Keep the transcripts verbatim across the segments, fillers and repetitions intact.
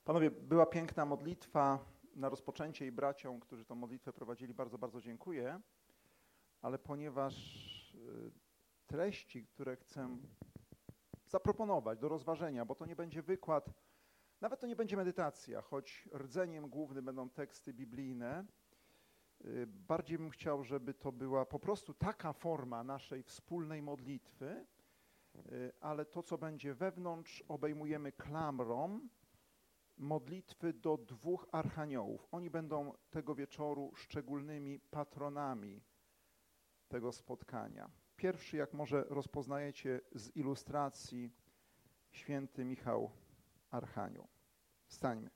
Panowie, była piękna modlitwa na rozpoczęcie i braciom, którzy tą modlitwę prowadzili, bardzo, bardzo dziękuję. Ale ponieważ treści, które chcę zaproponować do rozważenia, bo to nie będzie wykład, nawet to nie będzie medytacja, choć rdzeniem głównym będą teksty biblijne, bardziej bym chciał, żeby to była po prostu taka forma naszej wspólnej modlitwy, ale to, co będzie wewnątrz, obejmujemy klamrą modlitwy do dwóch archaniołów. Oni będą tego wieczoru szczególnymi patronami tego spotkania. Pierwszy, jak może rozpoznajecie z ilustracji, święty Michał Archanioł. Wstańmy.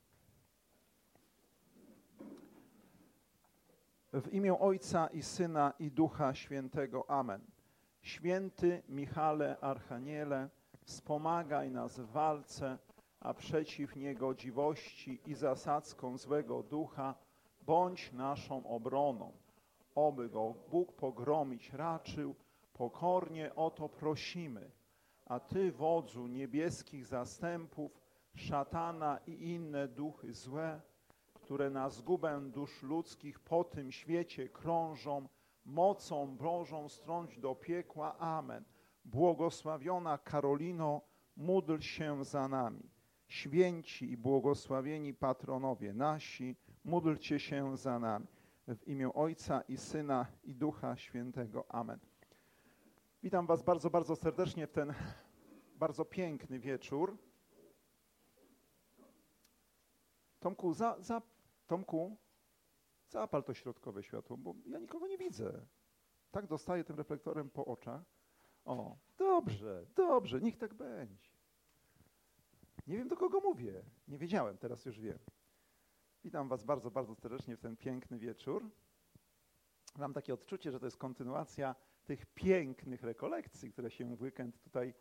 W imię Ojca i Syna i Ducha Świętego. Amen. Święty Michale Archaniele, wspomagaj nas w walce, a przeciw niegodziwości i zasadzkom złego ducha bądź naszą obroną. Oby go Bóg pogromić raczył, pokornie o to prosimy. A Ty, wodzu niebieskich zastępów, szatana i inne duchy złe, które na zgubę dusz ludzkich po tym świecie krążą, mocą Bożą strąć do piekła. Amen. Błogosławiona Karolino, módl się za nami. Święci i błogosławieni patronowie nasi, módlcie się za nami. W imię Ojca i Syna i Ducha Świętego. Amen. Witam was bardzo, bardzo serdecznie w ten bardzo piękny wieczór. Tomku, za, za, Tomku, zapal to środkowe światło, bo ja nikogo nie widzę. Tak dostaję tym reflektorem po oczach. O, dobrze, dobrze, niech tak będzie. Nie wiem, do kogo mówię. Nie wiedziałem, teraz już wiem. Witam was bardzo, bardzo serdecznie w ten piękny wieczór. Mam takie odczucie, że to jest kontynuacja tych pięknych rekolekcji, które się w weekend tutaj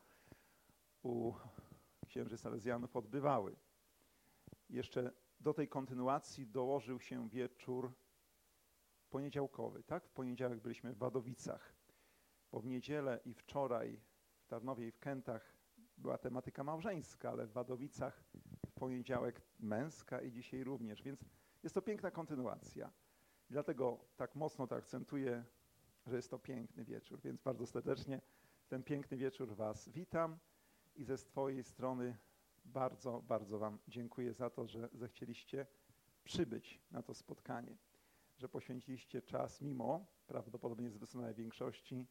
u księży salezjanów odbywały. Jeszcze do tej kontynuacji dołożył się wieczór poniedziałkowy, tak? W poniedziałek byliśmy w Wadowicach, bo w niedzielę i wczoraj w Tarnowie i w Kętach była tematyka małżeńska, ale w Wadowicach w poniedziałek męska i dzisiaj również, więc jest to piękna kontynuacja. I dlatego tak mocno to akcentuję, że jest to piękny wieczór, więc bardzo serdecznie w ten piękny wieczór was witam i ze swojej strony bardzo, bardzo wam dziękuję za to, że zechcieliście przybyć na to spotkanie, że poświęciliście czas mimo prawdopodobnie zdecydowanej większości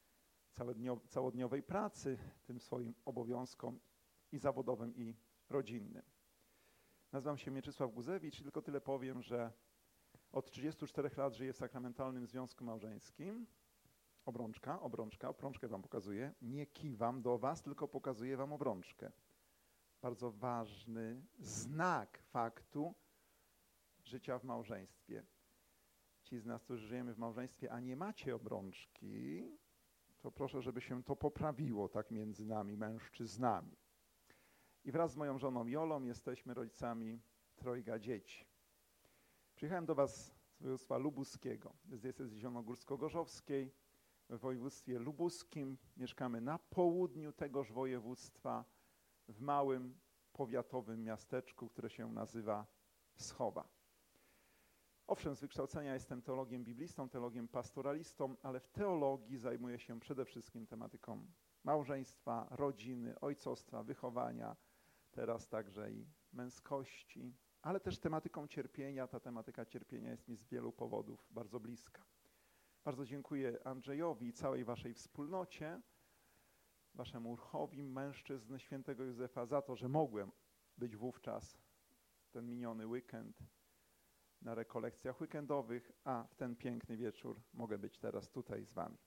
całodniowej pracy tym swoim obowiązkom i zawodowym, i rodzinnym. Nazywam się Mieczysław Guzewicz i tylko tyle powiem, że od trzydziestu czterech lat żyję w sakramentalnym związku małżeńskim. Obrączka, obrączka, obrączkę wam pokazuję. Nie kiwam do was, tylko pokazuję wam obrączkę. Bardzo ważny znak faktu życia w małżeństwie. Ci z nas, którzy żyjemy w małżeństwie, a nie macie obrączki, to proszę, żeby się to poprawiło tak między nami, mężczyznami. I wraz z moją żoną Jolą jesteśmy rodzicami trojga dzieci. Przyjechałem do was z województwa lubuskiego, z diecezji zielonogórsko-gorzowskiej, w województwie lubuskim. Mieszkamy na południu tegoż województwa, w małym, powiatowym miasteczku, które się nazywa Wschowa. Owszem, z wykształcenia jestem teologiem biblistą, teologiem pastoralistą, ale w teologii zajmuję się przede wszystkim tematyką małżeństwa, rodziny, ojcostwa, wychowania, teraz także i męskości, ale też tematyką cierpienia. Ta tematyka cierpienia jest mi z wielu powodów bardzo bliska. Bardzo dziękuję Andrzejowi i całej waszej wspólnocie, waszemu ruchowi mężczyzn świętego Józefa za to, że mogłem być wówczas ten miniony weekend na rekolekcjach weekendowych, a w ten piękny wieczór mogę być teraz tutaj z wami.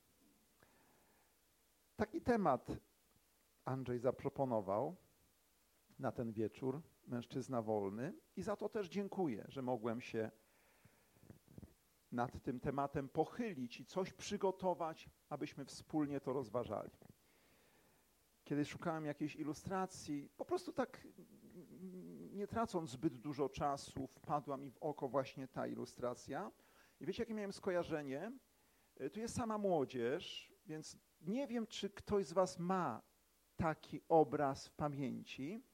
Taki temat Andrzej zaproponował na ten wieczór, mężczyzna wolny, i za to też dziękuję, że mogłem się nad tym tematem pochylić i coś przygotować, abyśmy wspólnie to rozważali. Kiedy szukałem jakiejś ilustracji, po prostu tak nie tracąc zbyt dużo czasu, wpadła mi w oko właśnie ta ilustracja. I wiecie, jakie miałem skojarzenie? Tu jest sama młodzież, więc nie wiem, czy ktoś z was ma taki obraz w pamięci,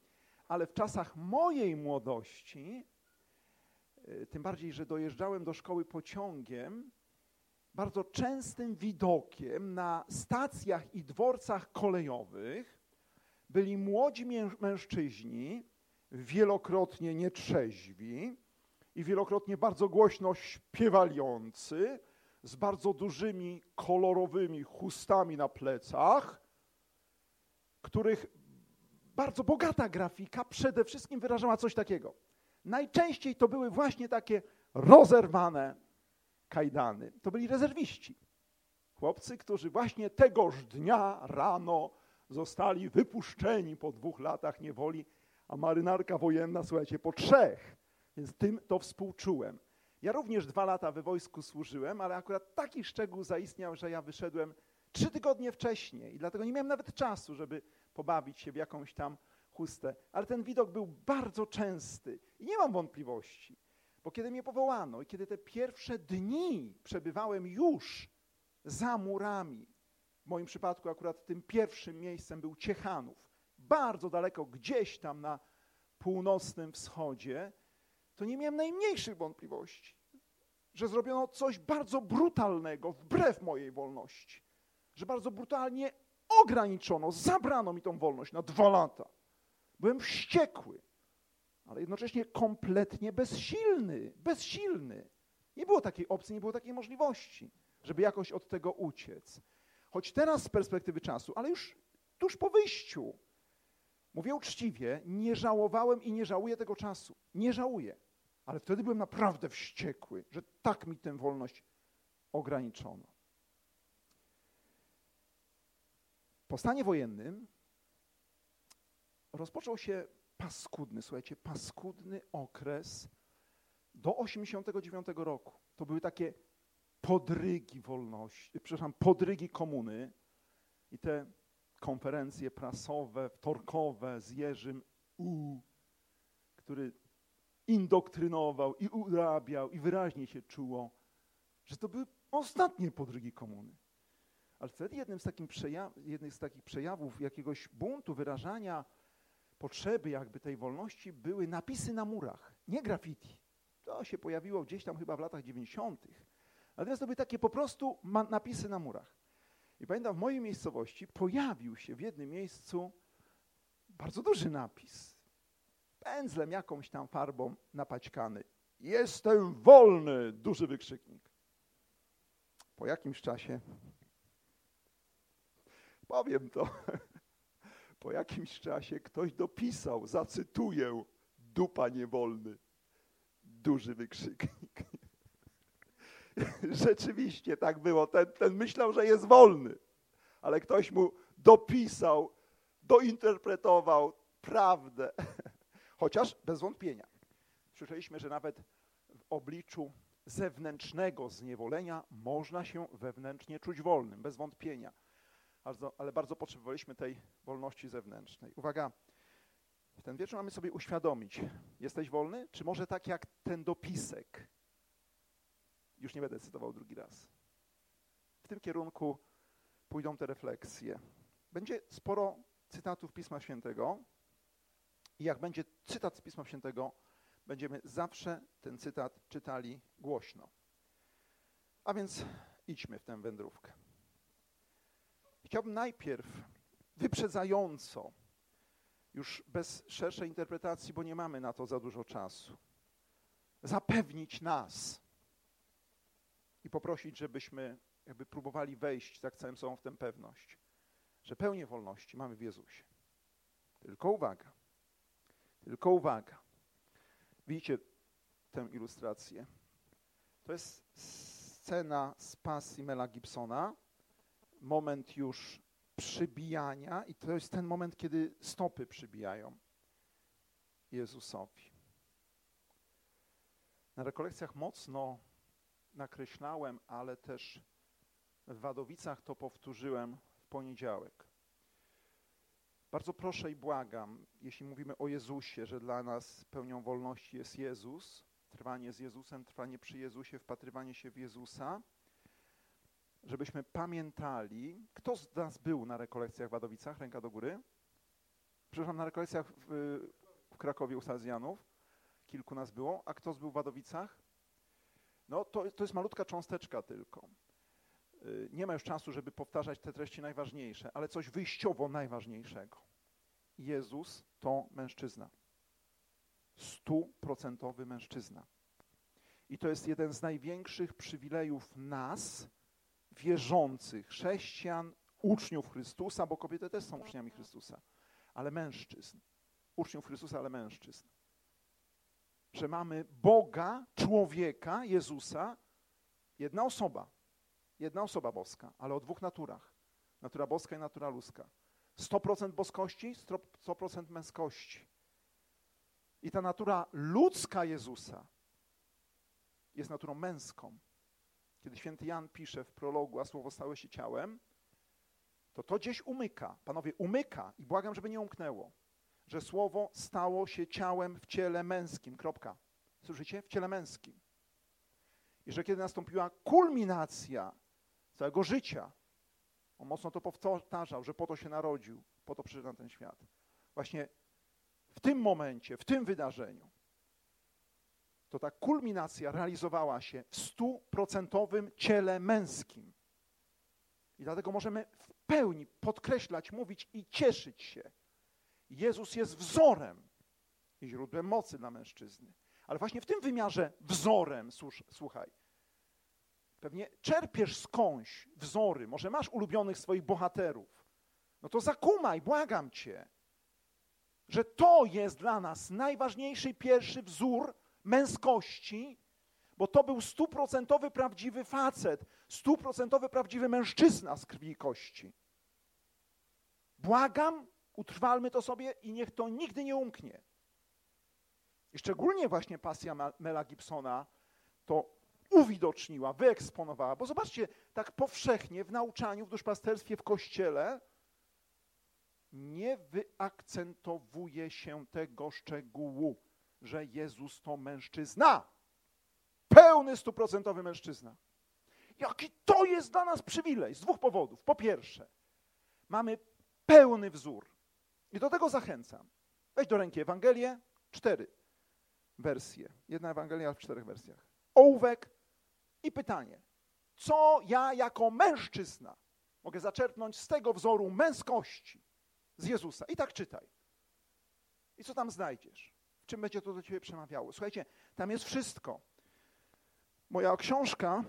ale w czasach mojej młodości, tym bardziej, że dojeżdżałem do szkoły pociągiem, bardzo częstym widokiem na stacjach i dworcach kolejowych byli młodzi mężczyźni, wielokrotnie nietrzeźwi i wielokrotnie bardzo głośno śpiewający, z bardzo dużymi, kolorowymi chustami na plecach, których bardzo bogata grafika przede wszystkim wyrażała coś takiego. Najczęściej to były właśnie takie rozerwane kajdany. To byli rezerwiści. Chłopcy, którzy właśnie tegoż dnia rano zostali wypuszczeni po dwóch latach niewoli, a marynarka wojenna, słuchajcie, po trzech. Więc tym to współczułem. Ja również dwa lata we wojsku służyłem, ale akurat taki szczegół zaistniał, że ja wyszedłem trzy tygodnie wcześniej i dlatego nie miałem nawet czasu, żeby pobawić się w jakąś tam chustę. Ale ten widok był bardzo częsty i nie mam wątpliwości, bo kiedy mnie powołano i kiedy te pierwsze dni przebywałem już za murami, w moim przypadku akurat tym pierwszym miejscem był Ciechanów, bardzo daleko, gdzieś tam na północnym wschodzie, to nie miałem najmniejszych wątpliwości, że zrobiono coś bardzo brutalnego wbrew mojej wolności, że bardzo brutalnie ograniczono, zabrano mi tą wolność na dwa lata. Byłem wściekły, ale jednocześnie kompletnie bezsilny, bezsilny. Nie było takiej opcji, nie było takiej możliwości, żeby jakoś od tego uciec. Choć teraz z perspektywy czasu, ale już tuż po wyjściu, mówię uczciwie, nie żałowałem i nie żałuję tego czasu. Nie żałuję, ale wtedy byłem naprawdę wściekły, że tak mi tę wolność ograniczono. Po stanie wojennym rozpoczął się paskudny, słuchajcie, paskudny okres do osiemdziesiątego dziewiątego roku. To były takie podrygi wolności, przepraszam, podrygi komuny i te konferencje prasowe, wtorkowe z Jerzym U., który indoktrynował i urabiał i wyraźnie się czuło, że to były ostatnie podrygi komuny. Ale wtedy jednym z, takim przejaw, jednym z takich przejawów jakiegoś buntu, wyrażania potrzeby jakby tej wolności były napisy na murach, nie graffiti. To się pojawiło gdzieś tam chyba w latach dziewięćdziesiątych. Natomiast to były takie po prostu napisy na murach. I pamiętam, w mojej miejscowości pojawił się w jednym miejscu bardzo duży napis, pędzlem jakąś tam farbą napaćkany. Jestem wolny, duży wykrzyknik. Po jakimś czasie, powiem to, po jakimś czasie ktoś dopisał, zacytuję, dupa niewolny, duży wykrzyknik. Rzeczywiście tak było. Ten, ten myślał, że jest wolny, ale ktoś mu dopisał, dointerpretował prawdę. Chociaż bez wątpienia. Słyszeliśmy, że nawet w obliczu zewnętrznego zniewolenia można się wewnętrznie czuć wolnym, bez wątpienia. Ale bardzo potrzebowaliśmy tej wolności zewnętrznej. Uwaga, w ten wieczór mamy sobie uświadomić, jesteś wolny? Czy może tak jak ten dopisek? Już nie będę cytował drugi raz. W tym kierunku pójdą te refleksje. Będzie sporo cytatów Pisma Świętego i jak będzie cytat z Pisma Świętego, będziemy zawsze ten cytat czytali głośno. A więc idźmy w tę wędrówkę. Chciałbym najpierw wyprzedzająco, już bez szerszej interpretacji, bo nie mamy na to za dużo czasu, zapewnić nas i poprosić, żebyśmy jakby próbowali wejść tak całym sobą w tę pewność, że pełnię wolności mamy w Jezusie. Tylko uwaga, tylko uwaga. Widzicie tę ilustrację? To jest scena z pasji Mela Gibsona, moment już przybijania i to jest ten moment, kiedy stopy przybijają Jezusowi. Na rekolekcjach mocno nakreślałem, ale też w Wadowicach to powtórzyłem w poniedziałek. Bardzo proszę i błagam, jeśli mówimy o Jezusie, że dla nas pełnią wolności jest Jezus, trwanie z Jezusem, trwanie przy Jezusie, wpatrywanie się w Jezusa, żebyśmy pamiętali, kto z nas był na rekolekcjach w Wadowicach, ręka do góry. Przepraszam, na rekolekcjach w w Krakowie u Salezjanów. Kilku nas było. A kto był w Wadowicach? No to, to jest malutka cząsteczka tylko. Nie ma już czasu, żeby powtarzać te treści najważniejsze, ale coś wyjściowo najważniejszego. Jezus to mężczyzna. Stuprocentowy mężczyzna. I to jest jeden z największych przywilejów nas, wierzących, chrześcijan, uczniów Chrystusa, bo kobiety też są uczniami Chrystusa, ale mężczyzn. Uczniów Chrystusa, ale mężczyzn. Że mamy Boga, człowieka, Jezusa, jedna osoba, jedna osoba boska, ale o dwóch naturach. Natura boska i natura ludzka. sto procent boskości, sto procent męskości. I ta natura ludzka Jezusa jest naturą męską. Kiedy święty Jan pisze w prologu, a słowo stało się ciałem, to to gdzieś umyka. Panowie, umyka i błagam, żeby nie umknęło, że słowo stało się ciałem w ciele męskim. Kropka. Słyszycie? W ciele męskim. I że kiedy nastąpiła kulminacja całego życia, on mocno to powtarzał, że po to się narodził, po to przyszedł na ten świat. Właśnie w tym momencie, w tym wydarzeniu, to ta kulminacja realizowała się w stuprocentowym ciele męskim. I dlatego możemy w pełni podkreślać, mówić i cieszyć się. Jezus jest wzorem i źródłem mocy dla mężczyzny. Ale właśnie w tym wymiarze wzorem, słuchaj, pewnie czerpiesz skądś wzory, może masz ulubionych swoich bohaterów. No to zakumaj, błagam cię, że to jest dla nas najważniejszy pierwszy wzór męskości, bo to był stuprocentowy prawdziwy facet, stuprocentowy prawdziwy mężczyzna z krwi i kości. Błagam, utrwalmy to sobie i niech to nigdy nie umknie. I szczególnie właśnie pasja Mela Gibsona to uwidoczniła, wyeksponowała, bo zobaczcie, tak powszechnie w nauczaniu, w duszpasterstwie, w Kościele nie wyakcentowuje się tego szczegółu, że Jezus to mężczyzna. Pełny, stuprocentowy mężczyzna. Jaki to jest dla nas przywilej? Z dwóch powodów. Po pierwsze, mamy pełny wzór. I do tego zachęcam. Weź do ręki Ewangelię, cztery wersje. Jedna Ewangelia w czterech wersjach. Ołówek i pytanie. Co ja jako mężczyzna mogę zaczerpnąć z tego wzoru męskości z Jezusa? I tak czytaj. I co tam znajdziesz? W czym będzie to do ciebie przemawiało? Słuchajcie, tam jest wszystko. Moja książka,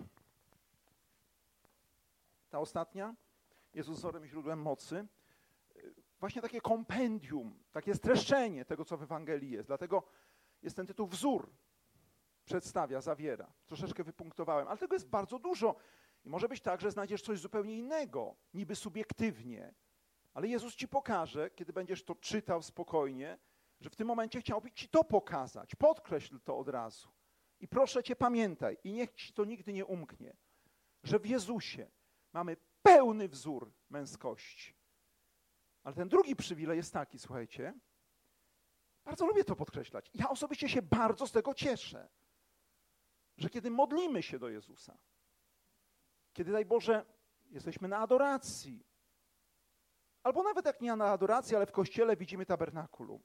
ta ostatnia, Jezus wzorem i źródłem mocy, właśnie takie kompendium, takie streszczenie tego, co w Ewangelii jest. Dlatego jest ten tytuł wzór. Przedstawia, zawiera. Troszeczkę wypunktowałem, ale tego jest bardzo dużo. I może być tak, że znajdziesz coś zupełnie innego, niby subiektywnie. Ale Jezus ci pokaże, kiedy będziesz to czytał spokojnie, że w tym momencie chciałby ci to pokazać. Podkreśl to od razu. I proszę cię, pamiętaj, i niech ci to nigdy nie umknie, że w Jezusie mamy pełny wzór męskości. Ale ten drugi przywilej jest taki, słuchajcie, bardzo lubię to podkreślać. Ja osobiście się bardzo z tego cieszę, że kiedy modlimy się do Jezusa, kiedy, daj Boże, jesteśmy na adoracji, albo nawet jak nie na adoracji, ale w kościele widzimy tabernakulum.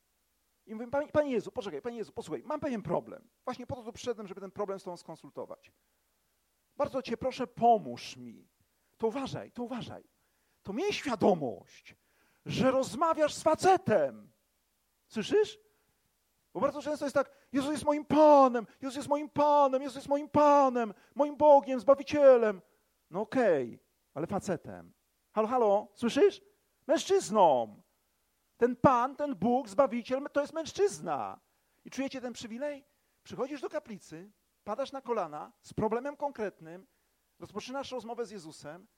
I mówimy, Panie, Panie Jezu, poczekaj, Panie Jezu, posłuchaj, mam pewien problem. Właśnie po to tu przyszedłem, żeby ten problem z Tobą skonsultować. Bardzo Cię proszę, pomóż mi. To uważaj, to uważaj. To miej świadomość, że rozmawiasz z facetem. Słyszysz? Bo bardzo często jest tak, Jezus jest moim Panem, Jezus jest moim Panem, Jezus jest moim Panem, moim Bogiem, Zbawicielem. No okej, okay, ale facetem. Halo, halo, słyszysz? Mężczyzną. Ten Pan, ten Bóg, Zbawiciel, to jest mężczyzna. I czujecie ten przywilej? Przychodzisz do kaplicy, padasz na kolana z problemem konkretnym, rozpoczynasz rozmowę z Jezusem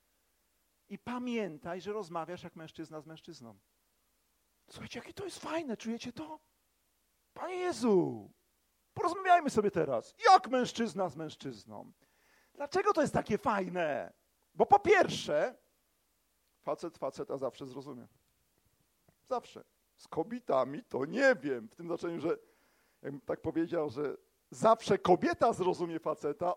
i pamiętaj, że rozmawiasz jak mężczyzna z mężczyzną. Słuchajcie, jakie to jest fajne, czujecie to? Panie Jezu, porozmawiajmy sobie teraz, jak mężczyzna z mężczyzną. Dlaczego to jest takie fajne? Bo po pierwsze, facet faceta zawsze zrozumie. Zawsze. Z kobietami to nie wiem, w tym znaczeniu, że jakbym tak powiedział, że zawsze kobieta zrozumie faceta,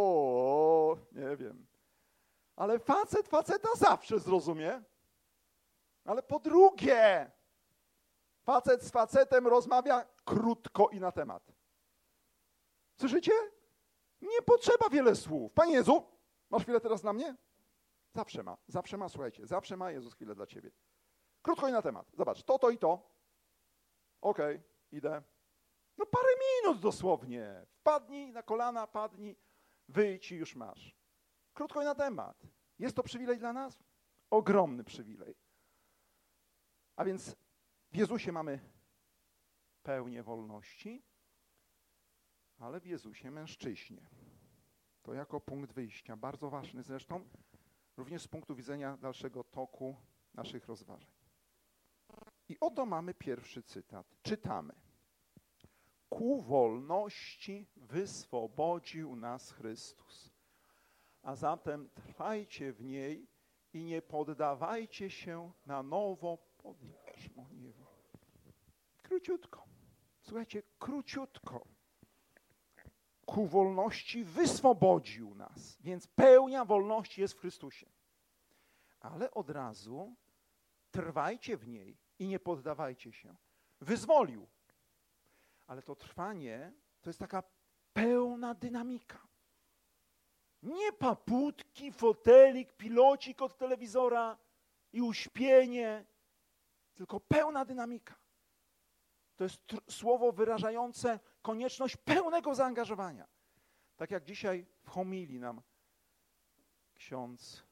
o, nie wiem. Ale facet faceta zawsze zrozumie. Ale po drugie, Facet z facetem rozmawia krótko i na temat. Słyszycie? Nie potrzeba wiele słów. Panie Jezu, masz chwilę teraz dla mnie? Zawsze ma, zawsze ma, słuchajcie, zawsze ma Jezus chwilę dla ciebie. Krótko i na temat. Zobacz, to, to i to. Okej, okay, idę. No parę minut dosłownie. Wpadnij na kolana, padnij, wyjdź i już masz. Krótko i na temat. Jest to przywilej dla nas? Ogromny przywilej. A więc w Jezusie mamy pełnię wolności, ale w Jezusie mężczyźnie. To jako punkt wyjścia, bardzo ważny zresztą, również z punktu widzenia dalszego toku naszych rozważań. I oto mamy pierwszy cytat. Czytamy. Ku wolności wyswobodził nas Chrystus. A zatem trwajcie w niej i nie poddawajcie się na nowo pod jarzmo niewoli. Króciutko. Słuchajcie, króciutko. Ku wolności wyswobodził nas. Więc pełnia wolności jest w Chrystusie. Ale od razu trwajcie w niej i nie poddawajcie się. Wyzwolił. Ale to trwanie to jest taka pełna dynamika. Nie paputki, fotelik, pilocik od telewizora i uśpienie, tylko pełna dynamika. To jest tr- słowo wyrażające konieczność pełnego zaangażowania. Tak jak dzisiaj w homilii nam ksiądz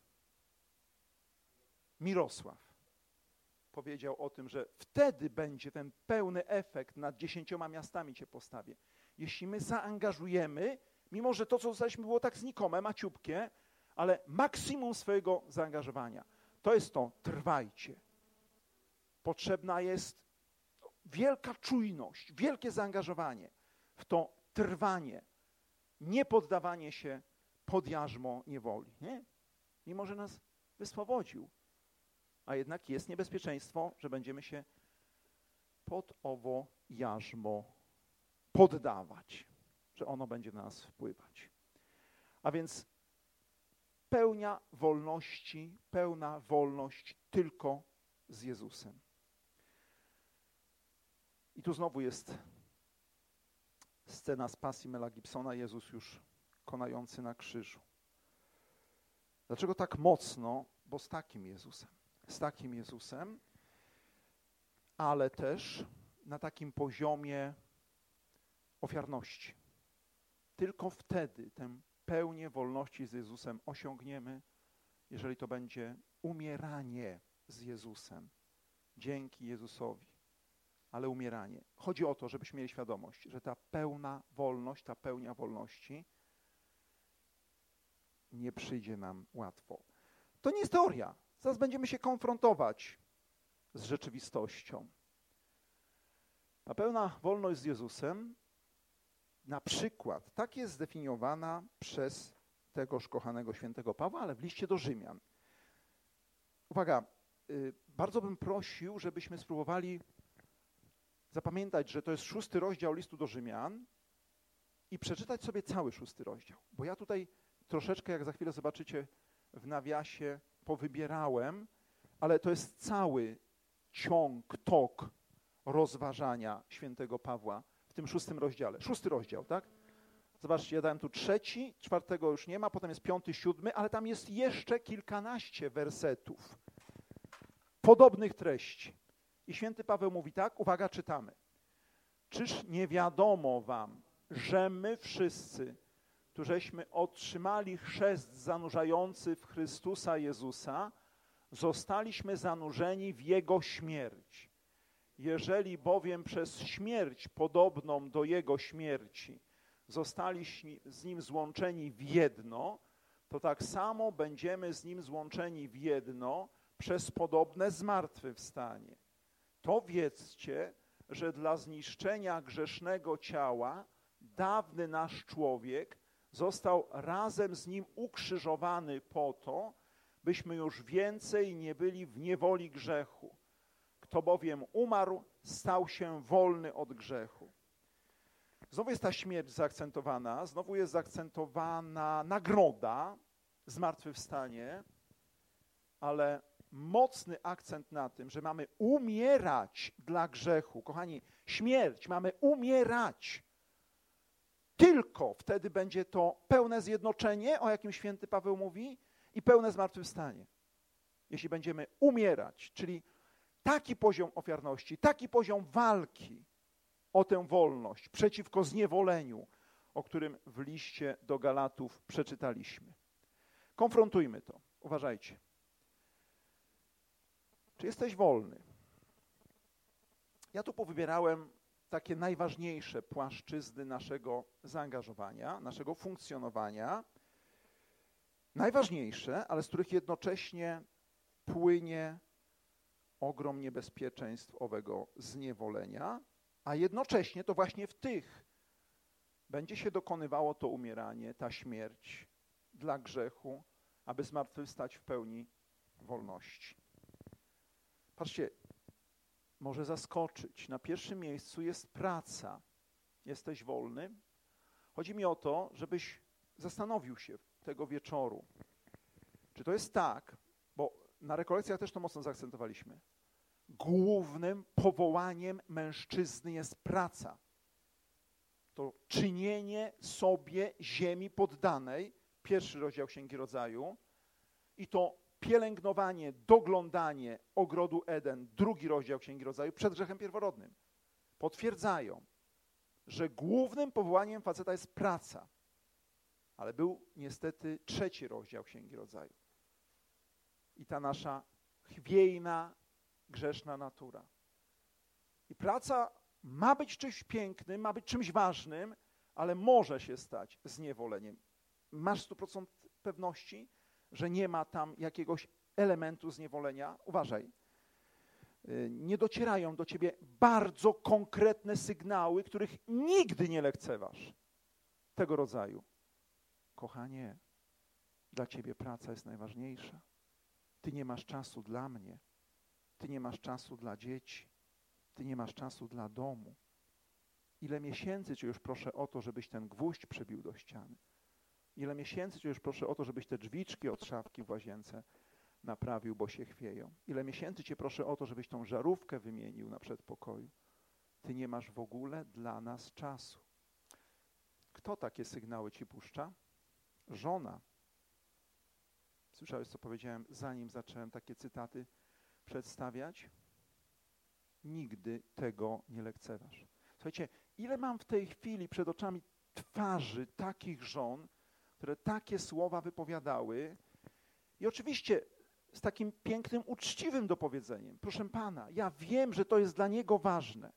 Mirosław powiedział o tym, że wtedy będzie ten pełny efekt nad dziesięcioma miastami cię postawię. Jeśli my zaangażujemy, mimo że to, co dostaliśmy, było tak znikome, maciupkie, ale maksimum swojego zaangażowania. To jest to, trwajcie. Potrzebna jest wielka czujność, wielkie zaangażowanie w to trwanie, nie poddawanie się pod jarzmo niewoli. Nie? Mimo że nas wyswobodził. A jednak jest niebezpieczeństwo, że będziemy się pod owo jarzmo poddawać, że ono będzie na nas wpływać. A więc pełnia wolności, pełna wolność tylko z Jezusem. I tu znowu jest scena z pasji Mela Gibsona, Jezus już konający na krzyżu. Dlaczego tak mocno? Bo z takim Jezusem. Z takim Jezusem, ale też na takim poziomie ofiarności. Tylko wtedy tę pełnię wolności z Jezusem osiągniemy, jeżeli to będzie umieranie z Jezusem. Dzięki Jezusowi, ale umieranie. Chodzi o to, żebyśmy mieli świadomość, że ta pełna wolność, ta pełnia wolności nie przyjdzie nam łatwo. To nie jest teoria. Zaraz będziemy się konfrontować z rzeczywistością. A pełna wolność z Jezusem na przykład tak jest zdefiniowana przez tegoż kochanego świętego Pawła, ale w liście do Rzymian. Uwaga, y, bardzo bym prosił, żebyśmy spróbowali zapamiętać, że to jest szósty rozdział listu do Rzymian i przeczytać sobie cały szósty rozdział. Bo ja tutaj troszeczkę, jak za chwilę zobaczycie w nawiasie, powybierałem, ale to jest cały ciąg, tok rozważania świętego Pawła w tym szóstym rozdziale. Szósty rozdział, tak? Zobaczcie, ja dałem tu trzeci, czwartego już nie ma, potem jest piąty, siódmy, ale tam jest jeszcze kilkanaście wersetów podobnych treści. I święty Paweł mówi tak, uwaga, czytamy. Czyż nie wiadomo wam, że my wszyscy, którześmy otrzymali chrzest zanurzający w Chrystusa Jezusa, zostaliśmy zanurzeni w Jego śmierć. Jeżeli bowiem przez śmierć podobną do Jego śmierci zostaliśmy z Nim złączeni w jedno, to tak samo będziemy z Nim złączeni w jedno przez podobne zmartwychwstanie. To wiedzcie, że dla zniszczenia grzesznego ciała dawny nasz człowiek został razem z Nim ukrzyżowany po to, byśmy już więcej nie byli w niewoli grzechu. Kto bowiem umarł, stał się wolny od grzechu. Znowu jest ta śmierć zaakcentowana, znowu jest zaakcentowana nagroda, zmartwychwstanie, ale mocny akcent na tym, że mamy umierać dla grzechu. Kochani, śmierć, mamy umierać. Tylko wtedy będzie to pełne zjednoczenie, o jakim święty Paweł mówi, i pełne zmartwychwstanie. Jeśli będziemy umierać, czyli taki poziom ofiarności, taki poziom walki o tę wolność przeciwko zniewoleniu, o którym w liście do Galatów przeczytaliśmy. Konfrontujmy to. Uważajcie. Czy jesteś wolny? Ja tu powybierałem takie najważniejsze płaszczyzny naszego zaangażowania, naszego funkcjonowania. Najważniejsze, ale z których jednocześnie płynie ogrom niebezpieczeństw owego zniewolenia, a jednocześnie to właśnie w tych będzie się dokonywało to umieranie, ta śmierć dla grzechu, aby zmartwychwstać w pełni wolności. Patrzcie, może zaskoczyć. Na pierwszym miejscu jest praca. Jesteś wolny? Chodzi mi o to, żebyś zastanowił się tego wieczoru. Czy to jest tak, bo na rekolekcjach też to mocno zaakcentowaliśmy. Głównym powołaniem mężczyzny jest praca. To czynienie sobie ziemi poddanej, pierwszy rozdział Księgi Rodzaju, i to pielęgnowanie, doglądanie ogrodu Eden, drugi rozdział Księgi Rodzaju, przed grzechem pierworodnym, potwierdzają, że głównym powołaniem faceta jest praca. Ale był niestety trzeci rozdział Księgi Rodzaju. I ta nasza chwiejna, grzeszna natura. I praca ma być czymś pięknym, ma być czymś ważnym, ale może się stać zniewoleniem. Masz sto procent pewności, że nie ma tam jakiegoś elementu zniewolenia? Uważaj. Nie docierają do ciebie bardzo konkretne sygnały, których nigdy nie lekceważ. Tego rodzaju. Kochanie, dla ciebie praca jest najważniejsza. Ty nie masz czasu dla mnie. Ty nie masz czasu dla dzieci. Ty nie masz czasu dla domu. Ile miesięcy cię już proszę o to, żebyś ten gwóźdź przybił do ściany. Ile miesięcy cię już proszę o to, żebyś te drzwiczki od szafki w łazience naprawił, bo się chwieją. Ile miesięcy cię proszę o to, żebyś tą żarówkę wymienił na przedpokoju. Ty nie masz w ogóle dla nas czasu. Kto takie sygnały ci puszcza? Żona. Słyszałeś, co powiedziałem, zanim zacząłem takie cytaty przedstawiać? Nigdy tego nie lekceważ. Słuchajcie, ile mam w tej chwili przed oczami twarzy takich żon, które takie słowa wypowiadały i oczywiście z takim pięknym, uczciwym dopowiedzeniem. Proszę Pana, ja wiem, że to jest dla Niego ważne.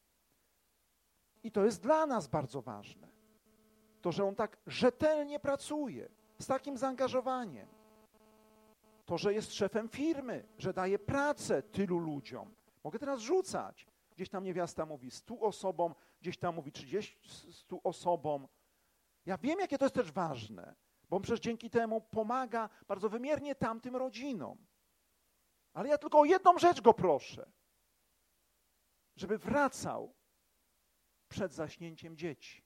I to jest dla nas bardzo ważne. To, że On tak rzetelnie pracuje, z takim zaangażowaniem. To, że jest szefem firmy, że daje pracę tylu ludziom. Mogę teraz rzucać. Gdzieś tam niewiasta mówi stu osobom, gdzieś tam mówi trzydziestu osobom. Ja wiem, jakie to jest też ważne, bo on przecież dzięki temu pomaga bardzo wymiernie tamtym rodzinom. Ale ja tylko o jedną rzecz go proszę, żeby wracał przed zaśnięciem dzieci.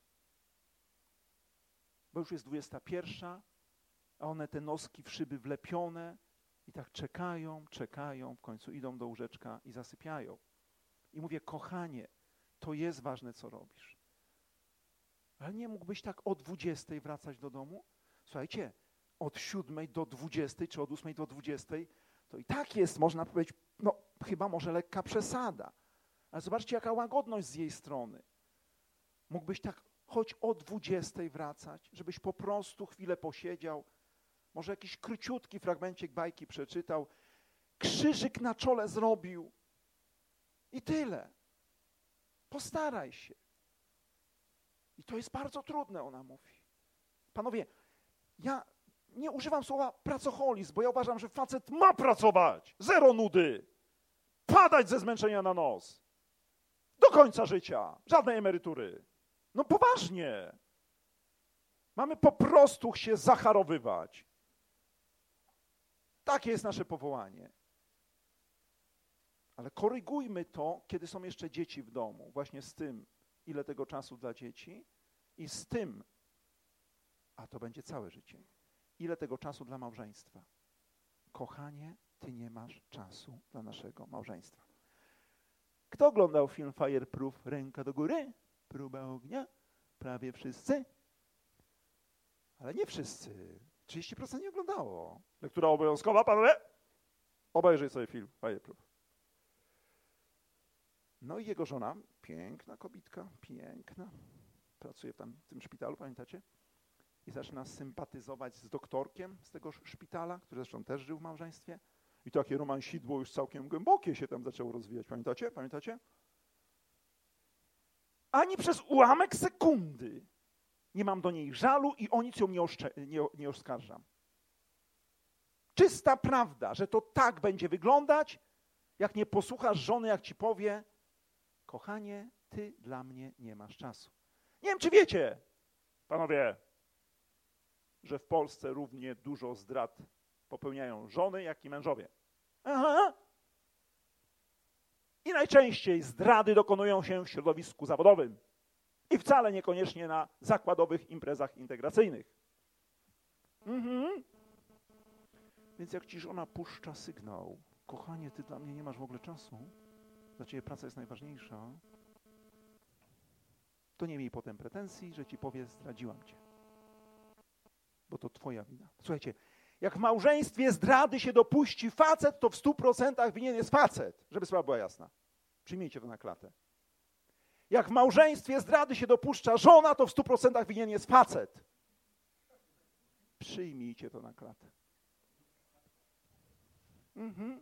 Bo już jest dwudziesta pierwsza, a one te noski w szyby wlepione i tak czekają, czekają, w końcu idą do łóżeczka i zasypiają. I mówię, kochanie, to jest ważne, co robisz. Ale nie mógłbyś tak o dwudziestej wracać do domu? Słuchajcie, od siódmej do dwudziestej, czy od ósmej do dwudziestej, to i tak jest, można powiedzieć, no chyba może lekka przesada. Ale zobaczcie, jaka łagodność z jej strony. Mógłbyś tak choć o dwudziestej wracać, żebyś po prostu chwilę posiedział, może jakiś króciutki fragmencik bajki przeczytał, krzyżyk na czole zrobił i tyle. Postaraj się. I to jest bardzo trudne, ona mówi. Panowie, ja nie używam słowa pracoholizm, bo ja uważam, że facet ma pracować. Zero nudy. Padać ze zmęczenia na nos. Do końca życia. Żadnej emerytury. No poważnie. Mamy po prostu się zacharowywać. Takie jest nasze powołanie. Ale korygujmy to, kiedy są jeszcze dzieci w domu. Właśnie z tym, ile tego czasu dla dzieci i z tym, a to będzie całe życie, ile tego czasu dla małżeństwa. Kochanie, ty nie masz czasu dla naszego małżeństwa. Kto oglądał film Fireproof? Ręka do góry. Próba ognia. Prawie wszyscy. Ale nie wszyscy. trzydzieści procent nie oglądało. Lektura obowiązkowa, panowie? Obejrzyj sobie film Fireproof. No i jego żona, piękna kobitka, piękna, pracuje tam w tym szpitalu, pamiętacie? I zaczyna sympatyzować z doktorkiem z tego szpitala, który zresztą też żył w małżeństwie. I takie romansidło już całkiem głębokie się tam zaczęło rozwijać. Pamiętacie? Pamiętacie? Ani przez ułamek sekundy nie mam do niej żalu i o nic ją nie, oszcze- nie, nie oskarżam. Czysta prawda, że to tak będzie wyglądać, jak nie posłuchasz żony, jak ci powie: kochanie, ty dla mnie nie masz czasu. Nie wiem, czy wiecie, panowie, że w Polsce równie dużo zdrad popełniają żony, jak i mężowie. Aha. I najczęściej zdrady dokonują się w środowisku zawodowym i wcale niekoniecznie na zakładowych imprezach integracyjnych. Mhm. Więc jak ci żona puszcza sygnał: kochanie, ty dla mnie nie masz w ogóle czasu, dla ciebie praca jest najważniejsza, to nie miej potem pretensji, że ci powie: zdradziłam cię. Bo to twoja wina. Słuchajcie, jak w małżeństwie zdrady się dopuści facet, to w stu procentach winien jest facet, żeby sprawa była jasna. Przyjmijcie to na klatę. Jak w małżeństwie zdrady się dopuszcza żona, to w stu procentach winien jest facet. Przyjmijcie to na klatę. Mhm.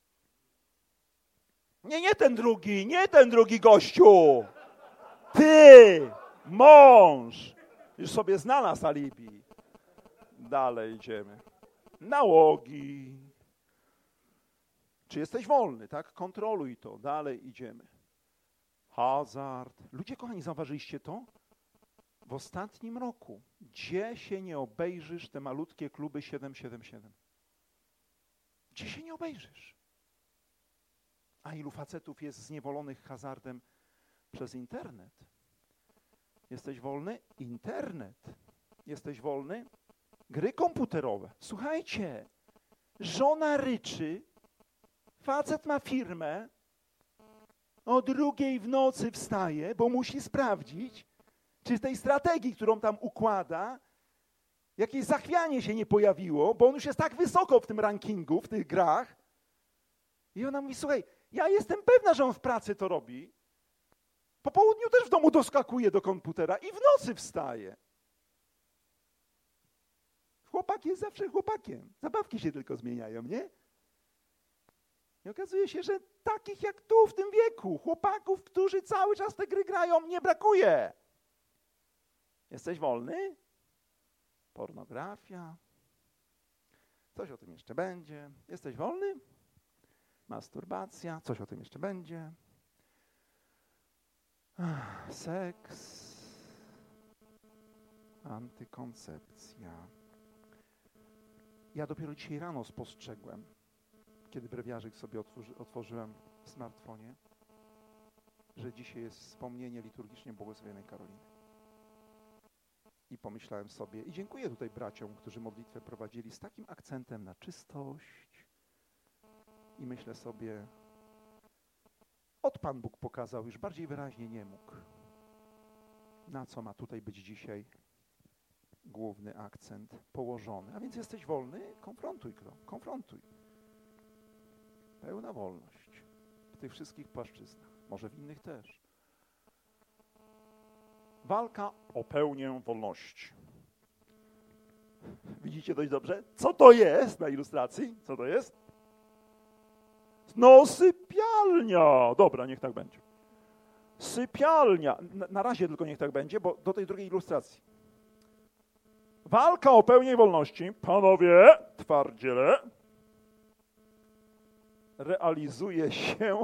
Nie, nie ten drugi, nie ten drugi gościu. Ty, mąż. Już sobie znalazł alibi. Dalej idziemy. Nałogi. Czy jesteś wolny, tak? Kontroluj to. Dalej idziemy. Hazard. Ludzie kochani, zauważyliście to? W ostatnim roku, gdzie się nie obejrzysz, te malutkie kluby siedem siedem siedem. Gdzie się nie obejrzysz? A ilu facetów jest zniewolonych hazardem przez internet? Jesteś wolny? Internet. Jesteś wolny? Gry komputerowe. Słuchajcie, żona ryczy, facet ma firmę, o drugiej w nocy wstaje, bo musi sprawdzić, czy w tej strategii, którą tam układa, jakieś zachwianie się nie pojawiło, bo on już jest tak wysoko w tym rankingu, w tych grach. I ona mówi: słuchaj, ja jestem pewna, że on w pracy to robi. Po południu też w domu doskakuje do komputera i w nocy wstaje. Chłopak jest zawsze chłopakiem. Zabawki się tylko zmieniają, nie? I okazuje się, że takich jak tu w tym wieku, chłopaków, którzy cały czas te gry grają, nie brakuje. Jesteś wolny? Pornografia. Coś o tym jeszcze będzie. Jesteś wolny? Masturbacja. Coś o tym jeszcze będzie. Ach, seks. Antykoncepcja. Ja dopiero dzisiaj rano spostrzegłem, kiedy brewiarzyk sobie otworzy, otworzyłem w smartfonie, że dzisiaj jest wspomnienie liturgicznie błogosławionej Karoliny. I pomyślałem sobie, i dziękuję tutaj braciom, którzy modlitwę prowadzili z takim akcentem na czystość. I myślę sobie, od Pan Bóg pokazał, już bardziej wyraźnie nie mógł. Na co ma tutaj być dzisiaj główny akcent położony? A więc jesteś wolny? Konfrontuj go, konfrontuj. Pełna wolność w tych wszystkich płaszczyznach, może w innych też. Walka o pełnię wolności. Widzicie dość dobrze? Co to jest na ilustracji? Co to jest? No sypialnia. Dobra, niech tak będzie. Sypialnia. Na, na razie tylko niech tak będzie, bo do tej drugiej ilustracji. Walka o pełnię wolności, panowie, twardziele, realizuje się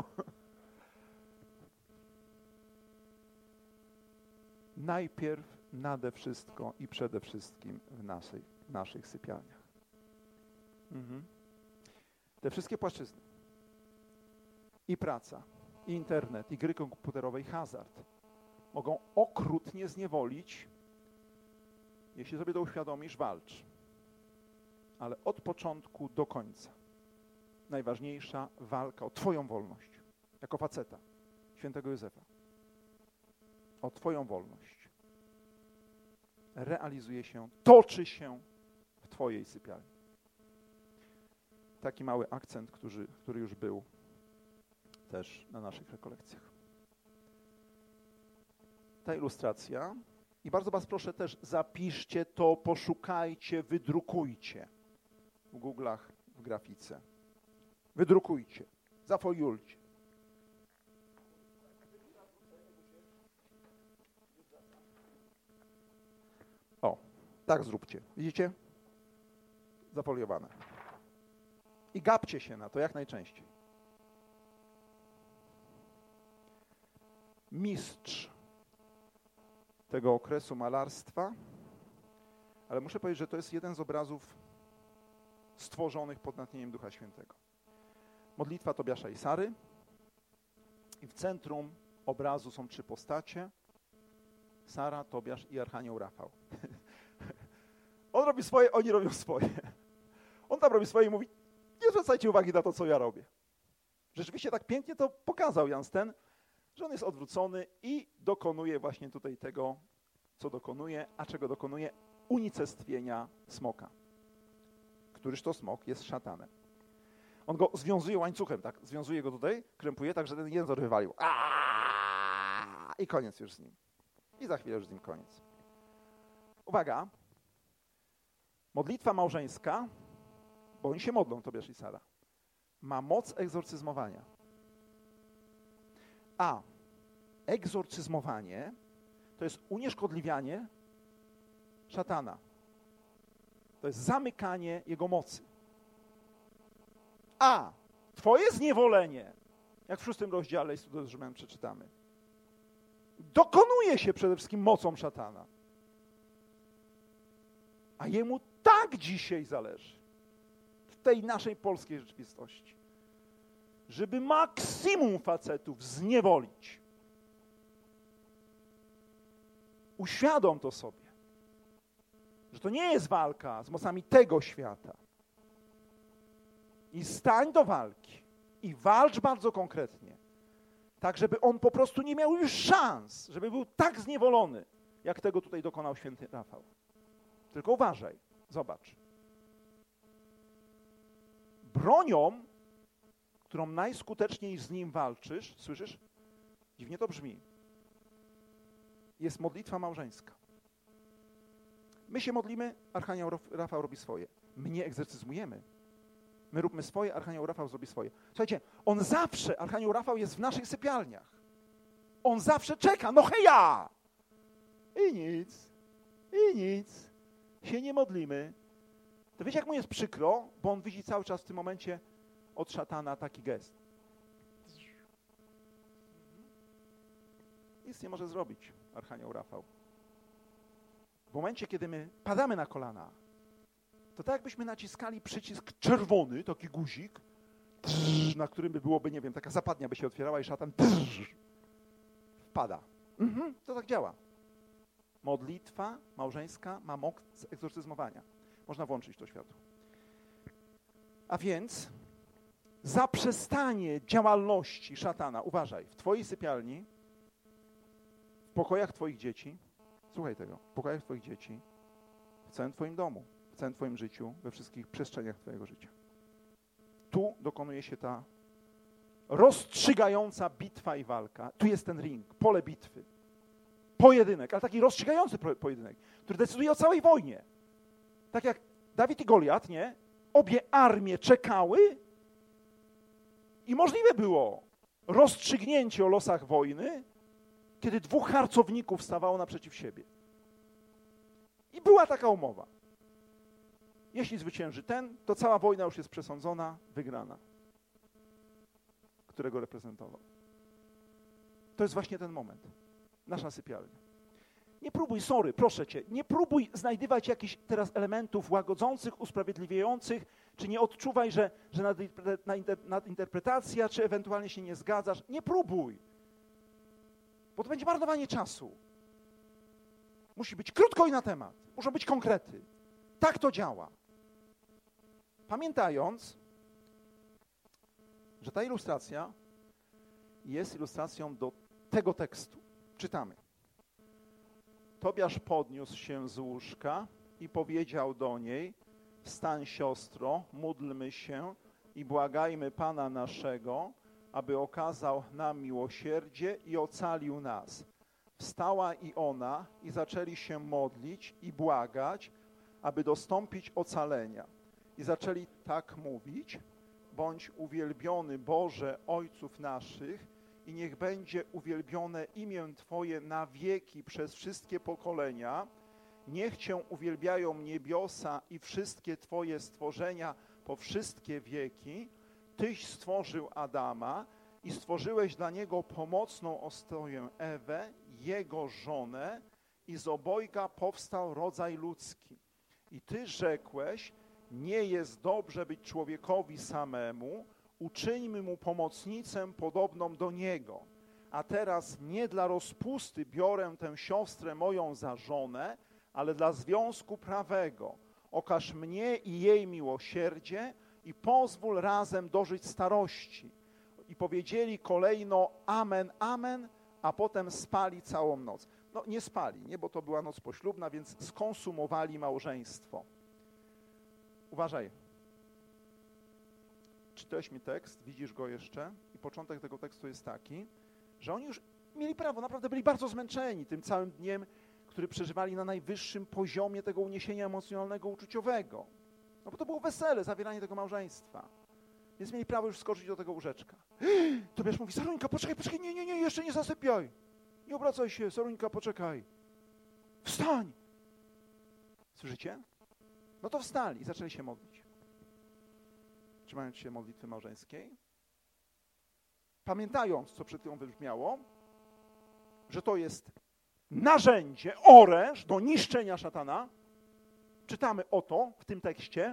najpierw, nade wszystko i przede wszystkim w naszej, naszych sypialniach. Mhm. Te wszystkie płaszczyzny. I praca, i internet, i gry komputerowe, i hazard mogą okrutnie zniewolić. Jeśli sobie to uświadomisz, walcz. Ale od początku do końca. najważniejsza walka o twoją wolność, jako faceta, świętego Józefa. O twoją wolność. Realizuje się, toczy się w twojej sypialni. Taki mały akcent, który, który już był też na naszych rekolekcjach. Ta ilustracja, i bardzo was proszę też, zapiszcie to, poszukajcie, wydrukujcie w Google'ach, w grafice. Wydrukujcie, zafoliujcie. O, tak zróbcie. Widzicie? Zafoliowane. I gapcie się na to jak najczęściej. Mistrz tego okresu malarstwa, ale muszę powiedzieć, że to jest jeden z obrazów stworzonych pod natchnieniem Ducha Świętego. Modlitwa Tobiasza i Sary i w centrum obrazu są trzy postacie: Sara, Tobiasz i Archanioł Rafał. On robi swoje, oni robią swoje. On tam robi swoje i mówi: nie zwracajcie uwagi na to, co ja robię. Rzeczywiście tak pięknie to pokazał Jan Steen, że on jest odwrócony i dokonuje właśnie tutaj tego, co dokonuje, a czego dokonuje? Unicestwienia smoka. Któryż to smok jest szatanem. On go związuje łańcuchem, tak? Związuje go tutaj, krępuje, tak, że ten język wywalił. Aaaa! I koniec już z nim. I za chwilę już z nim koniec. Uwaga. Modlitwa małżeńska, bo oni się modlą, Tobiasz i Sara, ma moc egzorcyzmowania. A egzorcyzmowanie to jest unieszkodliwianie szatana. To jest zamykanie jego mocy. A twoje zniewolenie, jak w szóstym rozdziale listu do Rzymian przeczytamy, dokonuje się przede wszystkim mocą szatana. A jemu tak dzisiaj zależy w tej naszej polskiej rzeczywistości, żeby maksimum facetów zniewolić. Uświadom to sobie, że to nie jest walka z mocami tego świata. I stań do walki i walcz bardzo konkretnie, tak żeby on po prostu nie miał już szans, żeby był tak zniewolony, jak tego tutaj dokonał święty Rafał. Tylko uważaj, zobacz. Bronią, którą najskuteczniej z nim walczysz, słyszysz? Dziwnie to brzmi. Jest modlitwa małżeńska. My się modlimy, Archanioł Rafał robi swoje. My nie egzorcyzmujemy. My róbmy swoje, Archanioł Rafał zrobi swoje. Słuchajcie, on zawsze, Archanioł Rafał jest w naszych sypialniach. On zawsze czeka, no heja! I nic, i nic. Się nie modlimy. To wiecie, jak mu jest przykro? Bo on widzi cały czas w tym momencie od szatana taki gest. Nic nie może zrobić Archanioł Rafał. W momencie, kiedy my padamy na kolana, to tak jakbyśmy naciskali przycisk czerwony, taki guzik, drż, na którym by byłoby, nie wiem, taka zapadnia by się otwierała i szatan drż, wpada. Mhm, to tak działa. Modlitwa małżeńska ma moc egzorcyzmowania. Można włączyć to światło. A więc zaprzestanie działalności szatana, uważaj, w twojej sypialni, w pokojach twoich dzieci, słuchaj tego, w pokojach twoich dzieci, w całym twoim domu, w całym twoim życiu, we wszystkich przestrzeniach twojego życia. Tu dokonuje się ta rozstrzygająca bitwa i walka. Tu jest ten ring, pole bitwy. Pojedynek, ale taki rozstrzygający pojedynek, który decyduje o całej wojnie. Tak jak Dawid i Goliat, nie? Obie armie czekały i możliwe było rozstrzygnięcie o losach wojny, kiedy dwóch harcowników stawało naprzeciw siebie. I była taka umowa. Jeśli zwycięży ten, to cała wojna już jest przesądzona, wygrana, którego reprezentował. To jest właśnie ten moment. Nasza sypialnia. Nie próbuj, sorry, proszę cię, nie próbuj znajdywać jakichś teraz elementów łagodzących, usprawiedliwiających, czy nie odczuwaj, że, że nadinterpretacja, czy ewentualnie się nie zgadzasz. Nie próbuj, bo to będzie marnowanie czasu. Musi być krótko i na temat. Muszą być konkrety. Tak to działa. Pamiętając, że ta ilustracja jest ilustracją do tego tekstu. Czytamy. Tobiasz podniósł się z łóżka i powiedział do niej: wstań, siostro, módlmy się i błagajmy Pana naszego, aby okazał nam miłosierdzie i ocalił nas. Wstała i ona i zaczęli się modlić i błagać, aby dostąpić ocalenia. I zaczęli tak mówić: bądź uwielbiony Boże Ojców naszych i niech będzie uwielbione imię Twoje na wieki przez wszystkie pokolenia. Niech Cię uwielbiają niebiosa i wszystkie Twoje stworzenia po wszystkie wieki. Tyś stworzył Adama i stworzyłeś dla niego pomocną ostoję Ewę, jego żonę, i z obojga powstał rodzaj ludzki. I Ty rzekłeś: nie jest dobrze być człowiekowi samemu, uczyńmy mu pomocnicę podobną do niego. A teraz nie dla rozpusty biorę tę siostrę moją za żonę, ale dla związku prawego. Okaż mnie i jej miłosierdzie i pozwól razem dożyć starości. I powiedzieli kolejno amen, amen, a potem spali całą noc. No nie spali, nie, bo to była noc poślubna, więc skonsumowali małżeństwo. Uważaj. Czytałeś mi tekst, widzisz go jeszcze i początek tego tekstu jest taki, że oni już mieli prawo, naprawdę byli bardzo zmęczeni tym całym dniem, który przeżywali na najwyższym poziomie tego uniesienia emocjonalnego, uczuciowego. No bo to było wesele, zawieranie tego małżeństwa. Więc mieli prawo już skoczyć do tego łóżeczka. Tobiasz mówi: Sarońka, poczekaj, poczekaj, nie, nie, nie, jeszcze nie zasypiaj. Nie obracaj się, Sarońka, poczekaj. Wstań! Słyszycie? No to wstali i zaczęli się modlić. Trzymając się modlitwy małżeńskiej, pamiętając, co przed chwilą wybrzmiało, że to jest narzędzie, oręż do niszczenia szatana, czytamy oto w tym tekście,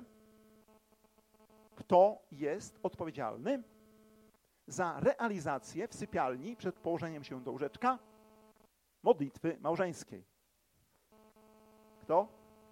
kto jest odpowiedzialny za realizację w sypialni przed położeniem się do łóżeczka modlitwy małżeńskiej. Kto?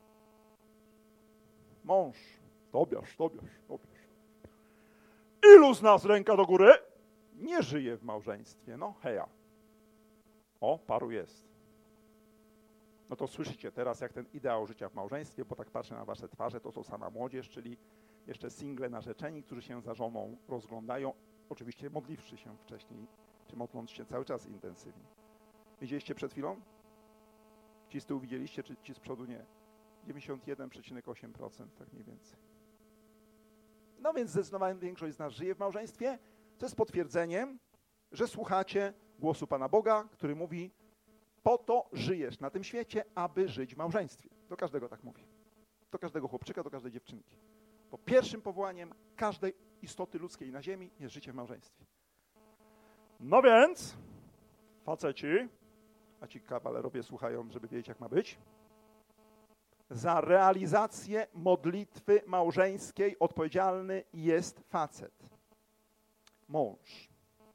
Mąż. Tobiasz, Tobiasz, Tobiasz. Ilu z nas, ręka do góry, nie żyje w małżeństwie? No heja. O, paru jest. No to słyszycie teraz, jak ten ideał życia w małżeństwie, bo tak patrzę na wasze twarze, to są sama młodzież, czyli jeszcze single narzeczeni, którzy się za żoną rozglądają, oczywiście modliwszy się wcześniej, czy modląc się cały czas intensywnie. Widzieliście przed chwilą? Ci z tyłu widzieliście, czy ci z przodu nie? dziewięćdziesiąt jeden przecinek osiem procent, tak mniej więcej. No więc zdecydowana większość z nas żyje w małżeństwie, co jest potwierdzeniem, że słuchacie głosu Pana Boga, który mówi: po to żyjesz na tym świecie, aby żyć w małżeństwie. Do każdego tak mówi. Do każdego chłopczyka, do każdej dziewczynki. Bo pierwszym powołaniem każdej istoty ludzkiej na ziemi jest życie w małżeństwie. No więc, faceci, a ci kawalerowie słuchają, żeby wiedzieć, jak ma być, za realizację modlitwy małżeńskiej odpowiedzialny jest facet. Mąż.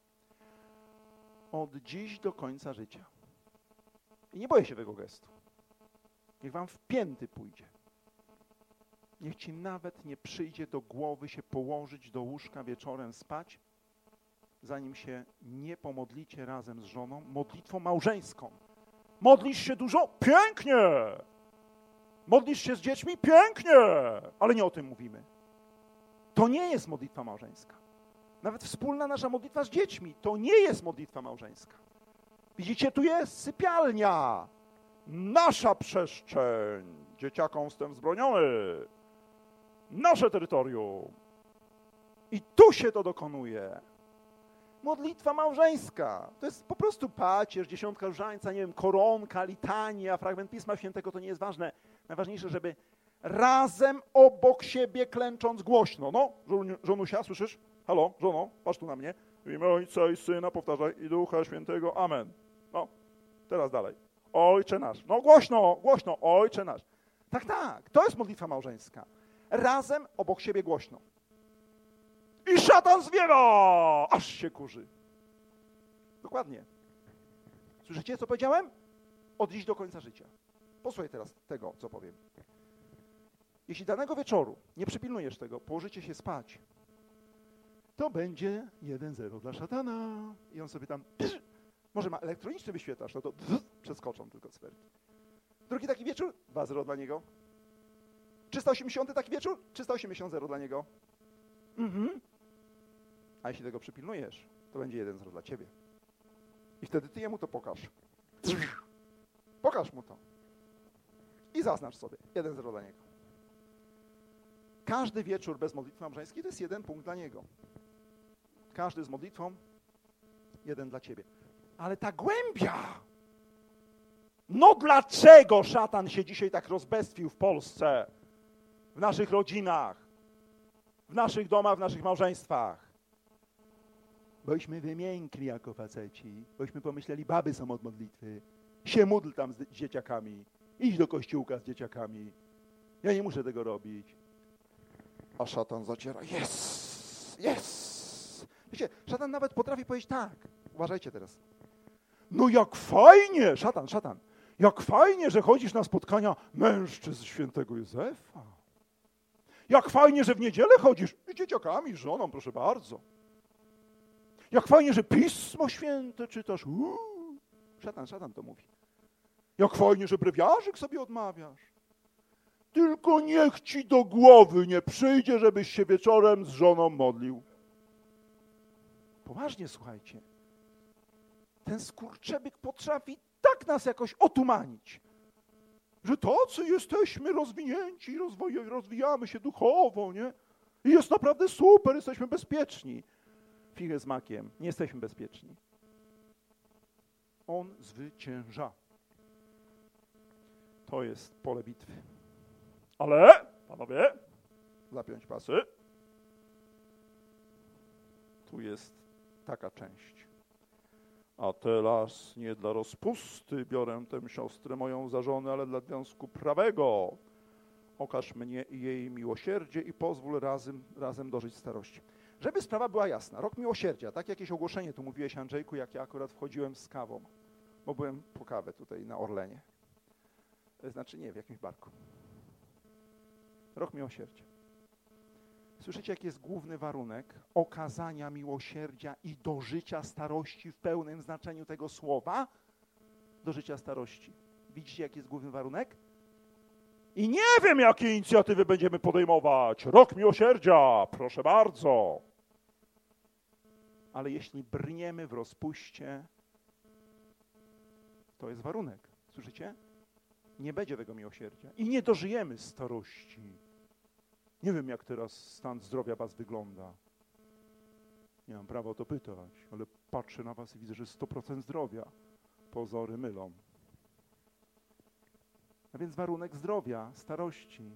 Od dziś do końca życia. I nie boję się tego gestu. Niech wam w pięty pójdzie. Niech ci nawet nie przyjdzie do głowy się położyć do łóżka wieczorem spać, zanim się nie pomodlicie razem z żoną modlitwą małżeńską. Modlisz się dużo? Pięknie! Modlisz się z dziećmi? Pięknie! Ale nie o tym mówimy. To nie jest modlitwa małżeńska. Nawet wspólna nasza modlitwa z dziećmi to nie jest modlitwa małżeńska. Widzicie, tu jest sypialnia. Nasza przestrzeń. Dzieciakom wstęp wzbroniony. Nasze terytorium. I tu się to dokonuje. Modlitwa małżeńska. To jest po prostu pacierz, dziesiątka różańca, nie wiem, koronka, litania, fragment Pisma Świętego, to nie jest ważne. Najważniejsze, żeby razem obok siebie klęcząc głośno. No, żonusia, słyszysz? Halo, żono, patrz tu na mnie. W imię Ojca i Syna, powtarzaj, i Ducha Świętego. Amen. No, teraz dalej. Ojcze nasz. No głośno, głośno. Ojcze nasz. Tak, tak. To jest modlitwa małżeńska. Razem obok siebie głośno. I szatan zwiewa! Aż się kurzy. Dokładnie. Słyszycie, co powiedziałem? Od dziś do końca życia. Posłuchaj teraz tego, co powiem. Jeśli danego wieczoru nie przypilnujesz tego, położycie się spać to będzie jeden zero dla szatana. I on sobie tam, psz, może ma elektroniczny wyświetlacz, no to psz, przeskoczą tylko cyferki. Drugi taki wieczór, dwa zero dla niego. trzysta osiemdziesiąty taki wieczór, trzysta osiemdziesiąt zero dla niego. Mhm. A jeśli tego przypilnujesz, to będzie jeden zero dla ciebie. I wtedy ty jemu to pokaż. Pokaż mu to. I zaznacz sobie, jeden zero dla niego. Każdy wieczór bez modlitwy małżeńskiej to jest jeden punkt dla niego. Każdy z modlitwą, jeden dla ciebie. Ale ta głębia! No dlaczego szatan się dzisiaj tak rozbestwił w Polsce? W naszych rodzinach, w naszych domach, w naszych małżeństwach? Bośmy wymiękli jako faceci, bośmy pomyśleli, baby są od modlitwy. Się módl tam z dzieciakami, idź do kościółka z dzieciakami. Ja nie muszę tego robić. A szatan zaciera, jest, jest. Wiecie, szatan nawet potrafi powiedzieć tak. Uważajcie teraz. No jak fajnie, szatan, szatan, jak fajnie, że chodzisz na spotkania mężczyzn świętego Józefa. Jak fajnie, że w niedzielę chodzisz z dzieciakami, z żoną, proszę bardzo. Jak fajnie, że Pismo Święte czytasz. Uuu. Szatan, szatan to mówi. Jak fajnie, że brewiarzyk sobie odmawiasz. Tylko niech ci do głowy nie przyjdzie, żebyś się wieczorem z żoną modlił. Poważnie, słuchajcie. Ten skurczybyk potrafi tak nas jakoś otumanić, że tacy jesteśmy rozwinięci, rozwoj- rozwijamy się duchowo, nie? I jest naprawdę super, jesteśmy bezpieczni. Figę z makiem, nie jesteśmy bezpieczni. On zwycięża. To jest pole bitwy. Ale, panowie, zapiąć pasy. Tu jest taka część. A teraz nie dla rozpusty biorę tę siostrę moją za żonę, ale dla związku prawego. Okaż mnie i jej miłosierdzie i pozwól razem, razem dożyć starości. Żeby sprawa była jasna, rok miłosierdzia, tak jakieś ogłoszenie tu mówiłeś, Andrzejku, jak ja akurat wchodziłem z kawą, bo byłem po kawę tutaj na Orlenie. Znaczy nie, w jakimś barku. Rok miłosierdzia. Słyszycie, jaki jest główny warunek okazania miłosierdzia i dożycia starości w pełnym znaczeniu tego słowa? Dożycia starości. Widzicie, jaki jest główny warunek? I nie wiem, jakie inicjatywy będziemy podejmować. Rok miłosierdzia, proszę bardzo. Ale jeśli brniemy w rozpuście, to jest warunek. Słyszycie? Nie będzie tego miłosierdzia. I nie dożyjemy starości. Nie wiem, jak teraz stan zdrowia was wygląda. Nie mam prawa o to pytać, ale patrzę na was i widzę, że sto procent zdrowia. Pozory mylą. A więc warunek zdrowia, starości,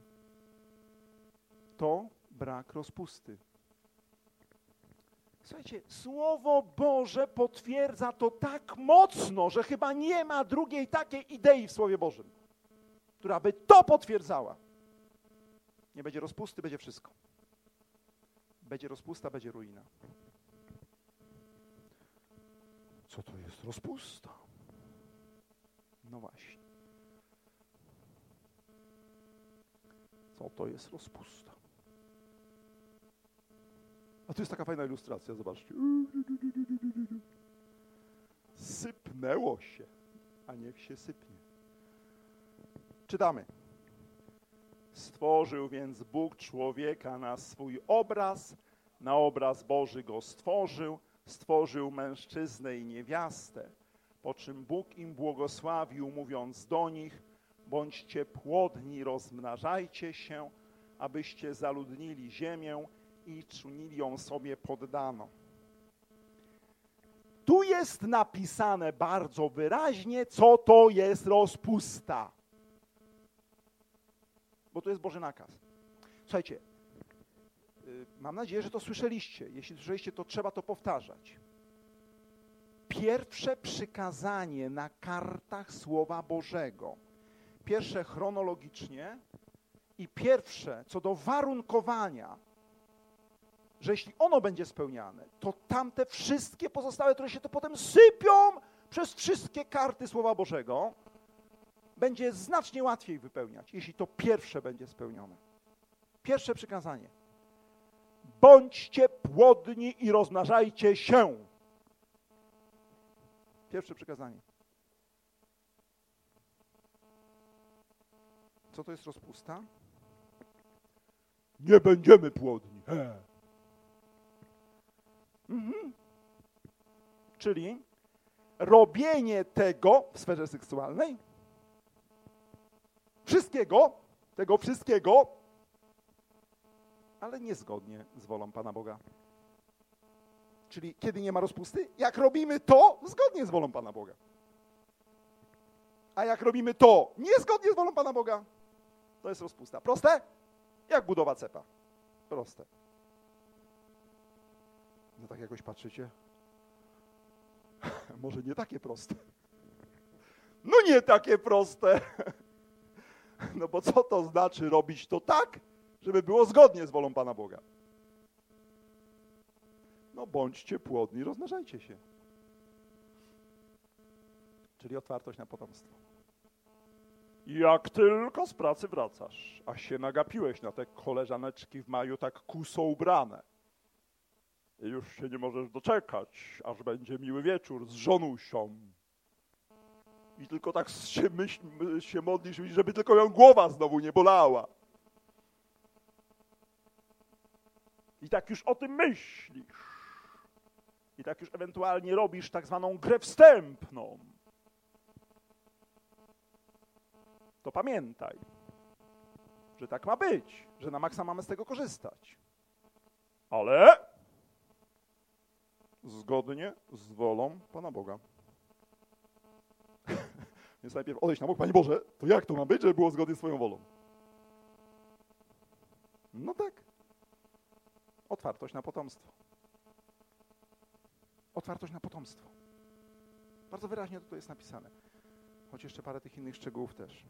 to brak rozpusty. Słuchajcie, Słowo Boże potwierdza to tak mocno, że chyba nie ma drugiej takiej idei w Słowie Bożym, która by to potwierdzała. Nie będzie rozpusty, będzie wszystko. Będzie rozpusta, będzie ruina. Co to jest rozpusta? No właśnie. Co to jest rozpusta? A tu jest taka fajna ilustracja, zobaczcie. Sypnęło się, a niech się sypnie. Czytamy. Stworzył więc Bóg człowieka na swój obraz, na obraz Boży go stworzył, stworzył mężczyznę i niewiastę, po czym Bóg im błogosławił, mówiąc do nich, bądźcie płodni, rozmnażajcie się, abyście zaludnili ziemię i czynili ją sobie poddano. Tu jest napisane bardzo wyraźnie, co to jest rozpusta. Bo to jest Boży nakaz. Słuchajcie, yy, mam nadzieję, że to słyszeliście. Jeśli słyszeliście, to trzeba to powtarzać. Pierwsze przykazanie na kartach Słowa Bożego, pierwsze chronologicznie i pierwsze co do warunkowania, że jeśli ono będzie spełniane, to tamte wszystkie pozostałe, które się to potem sypią przez wszystkie karty Słowa Bożego, będzie znacznie łatwiej wypełniać, jeśli to pierwsze będzie spełnione. Pierwsze przykazanie. bądźcie płodni i rozmnażajcie się. Pierwsze przykazanie. Co to jest rozpusta? Nie będziemy płodni. He. Mhm. Czyli robienie tego w sferze seksualnej, wszystkiego, tego wszystkiego, ale niezgodnie z wolą Pana Boga. Czyli kiedy nie ma rozpusty, jak robimy to zgodnie z wolą Pana Boga. A jak robimy to niezgodnie z wolą Pana Boga, to jest rozpusta. Proste? Jak budowa cepa. Proste. No tak jakoś patrzycie? Może nie takie proste. No nie takie proste. No bo co to znaczy robić to tak, żeby było zgodnie z wolą Pana Boga? No bądźcie płodni, rozmnażajcie się. Czyli otwartość na potomstwo. Jak tylko z pracy wracasz, a się nagapiłeś na te koleżaneczki w maju tak kuso ubrane i już się nie możesz doczekać, aż będzie miły wieczór z żonusią i tylko tak się, myśl, się modlisz, żeby tylko ją głowa znowu nie bolała. I tak już o tym myślisz. I tak już ewentualnie robisz tak zwaną grę wstępną. To pamiętaj, że tak ma być, że na maksa mamy z tego korzystać. Ale zgodnie z wolą Pana Boga. Więc najpierw odejść na bok, Panie Boże, to jak to ma być, żeby było zgodnie z Twoją wolą? No tak. Otwartość na potomstwo. Otwartość na potomstwo. Bardzo wyraźnie to jest napisane. Choć jeszcze parę tych innych szczegółów też.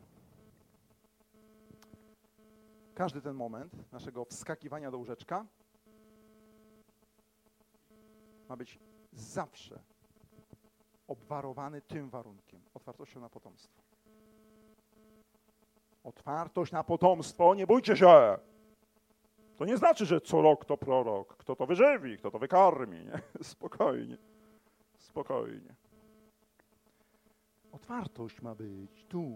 Każdy ten moment naszego wskakiwania do łóżeczka ma być zawsze obwarowany tym warunkiem. Otwartością na potomstwo. Otwartość na potomstwo, nie bójcie się! To nie znaczy, że co rok to prorok. Kto to wyżywi, kto to wykarmi. Nie? Spokojnie. Spokojnie. Otwartość ma być tu.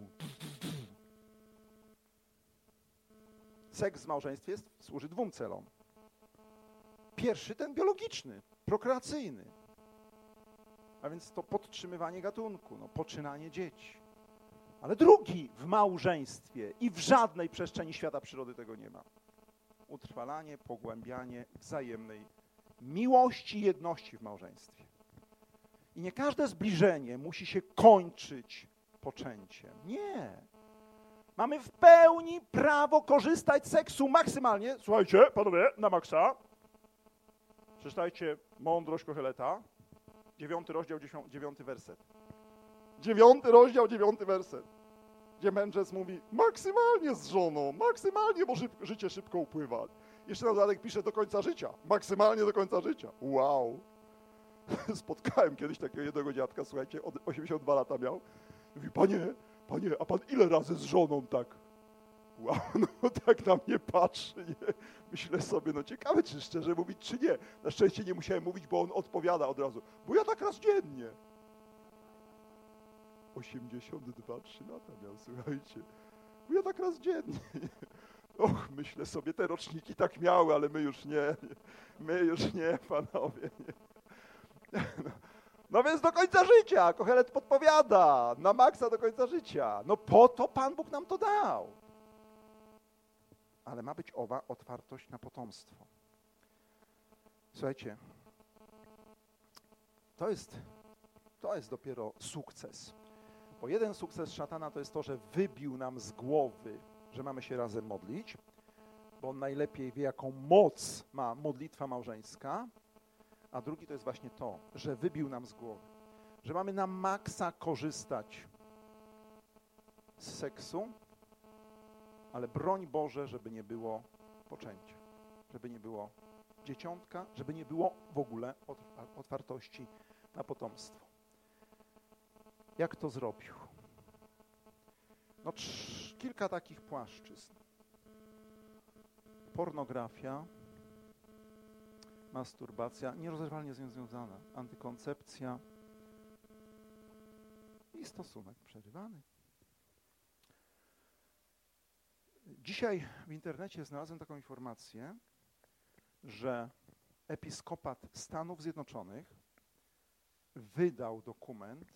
Seks w małżeństwie jest, służy dwóm celom. Pierwszy, ten biologiczny, prokreacyjny. A więc to podtrzymywanie gatunku, no, poczynanie dzieci. Ale drugi, w małżeństwie i w żadnej przestrzeni świata przyrody tego nie ma. Utrwalanie, pogłębianie wzajemnej miłości i jedności w małżeństwie. I nie każde zbliżenie musi się kończyć poczęciem. Nie. Mamy w pełni prawo korzystać z seksu maksymalnie. Słuchajcie, panowie, na maksa. Przeczytajcie Mądrość Koheleta, dziewiąty rozdział, dziewiąty werset. Dziewiąty rozdział, dziewiąty werset. Gdzie mędrzec mówi, maksymalnie z żoną, maksymalnie, bo szyb, życie szybko upływa. Jeszcze na dodatek pisze do końca życia. Maksymalnie do końca życia. Wow. Spotkałem kiedyś takiego jednego dziadka, słuchajcie, od osiemdziesiąt dwa lata miał. Mówi, panie, panie, a pan ile razy z żoną tak? Wow, no tak na mnie patrzy, nie? Myślę sobie, no ciekawe, czy szczerze mówić, czy nie. Na szczęście nie musiałem mówić, bo on odpowiada od razu. Bo ja tak raz dziennie. osiemdziesiąt dwa, trzy lata miał, słuchajcie. Bo ja tak raz dziennie. Och, myślę sobie, te roczniki tak miały, ale my już nie. My już nie, panowie, nie. No, no więc do końca życia, Kohelet podpowiada, na maksa do końca życia. No po to Pan Bóg nam to dał. Ale ma być owa otwartość na potomstwo. Słuchajcie, to jest, to jest dopiero sukces. Bo jeden sukces szatana to jest to, że wybił nam z głowy, że mamy się razem modlić, bo on najlepiej wie, jaką moc ma modlitwa małżeńska, a drugi to jest właśnie to, że wybił nam z głowy, że mamy na maksa korzystać z seksu, ale broń Boże, żeby nie było poczęcia, żeby nie było dzieciątka, żeby nie było w ogóle otwartości na potomstwo. Jak to zrobił? No, trz, kilka takich płaszczyzn. Pornografia, masturbacja nierozerwalnie z nią związana, antykoncepcja i stosunek przerywany. Dzisiaj w internecie znalazłem taką informację, że Episkopat Stanów Zjednoczonych wydał dokument,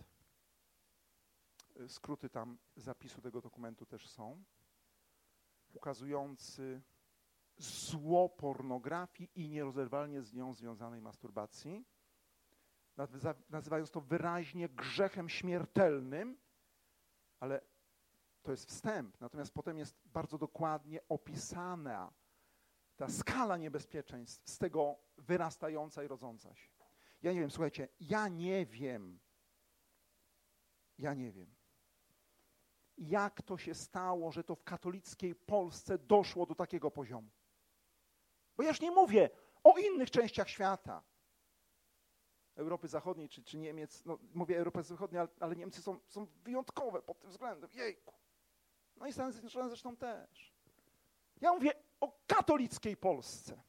skróty tam zapisu tego dokumentu też są, ukazujący zło pornografii i nierozerwalnie z nią związanej masturbacji, nazywając to wyraźnie grzechem śmiertelnym, ale to jest wstęp, natomiast potem jest bardzo dokładnie opisana ta skala niebezpieczeństw z tego wyrastająca i rodząca się. Ja nie wiem, słuchajcie, ja nie wiem, ja nie wiem, jak to się stało, że to w katolickiej Polsce doszło do takiego poziomu. Bo ja już nie mówię o innych częściach świata, Europy Zachodniej czy, czy Niemiec, no mówię Europy Zachodniej, ale, ale Niemcy są, są wyjątkowe pod tym względem, jejku. No i Stany Zjednoczone zresztą też. Ja mówię o katolickiej Polsce.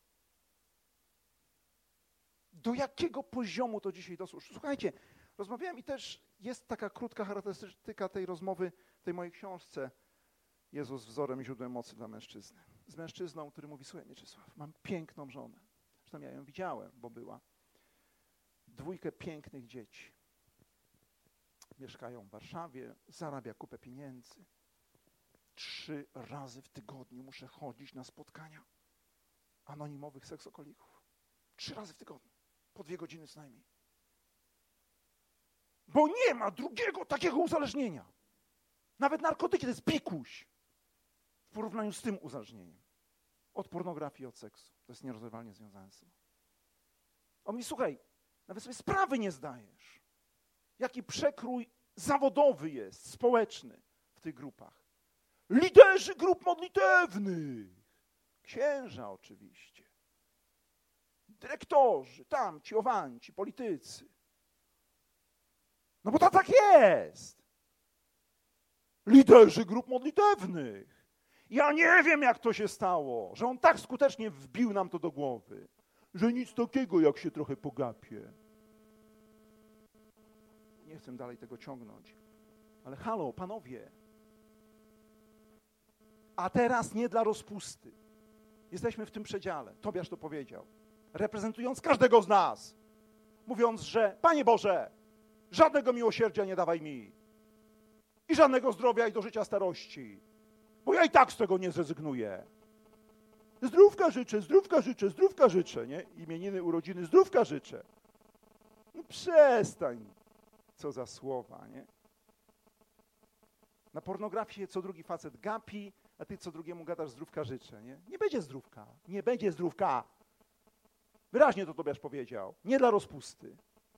Do jakiego poziomu to dzisiaj doszło? Słuchajcie, rozmawiałem i też jest taka krótka charakterystyka tej rozmowy w tej mojej książce Jezus wzorem i źródłem mocy dla mężczyzny. Z mężczyzną, który mówi, słuchaj Mieczysław, mam piękną żonę. Zresztą ja ją widziałem, bo była. Dwójkę pięknych dzieci. Mieszkają w Warszawie, zarabia kupę pieniędzy. Trzy razy w tygodniu muszę chodzić na spotkania anonimowych seksokolików. Trzy razy w tygodniu. Po dwie godziny co najmniej. Bo nie ma drugiego takiego uzależnienia. Nawet narkotyki to jest pikuś w porównaniu z tym uzależnieniem. Od pornografii, od seksu. To jest nierozerwalnie związane z sobą. On mówi, słuchaj, nawet sobie sprawy nie zdajesz, jaki przekrój zawodowy jest, społeczny w tych grupach. Liderzy grup modlitewnych, księża oczywiście, dyrektorzy, tamci, owanci, politycy. No bo to tak jest. Liderzy grup modlitewnych. Ja nie wiem, jak to się stało, że on tak skutecznie wbił nam to do głowy, że nic takiego, jak się trochę pogapię. Nie chcę dalej tego ciągnąć. Ale halo, panowie. A teraz nie dla rozpusty. Jesteśmy w tym przedziale. Tobiasz to powiedział. Reprezentując każdego z nas. Mówiąc, że Panie Boże, żadnego miłosierdzia nie dawaj mi. I żadnego zdrowia i do życia starości. Bo ja i tak z tego nie zrezygnuję. Zdrówka życzę, zdrówka życzę, zdrówka życzę, nie? Imieniny, urodziny, zdrówka życzę. No przestań. Co za słowa, nie? Na pornografię co drugi facet gapi, a ty co drugiemu gadasz zdrówka życzę, nie? Nie będzie zdrówka, nie będzie zdrówka. Wyraźnie to Tobiasz powiedział. Nie dla rozpusty.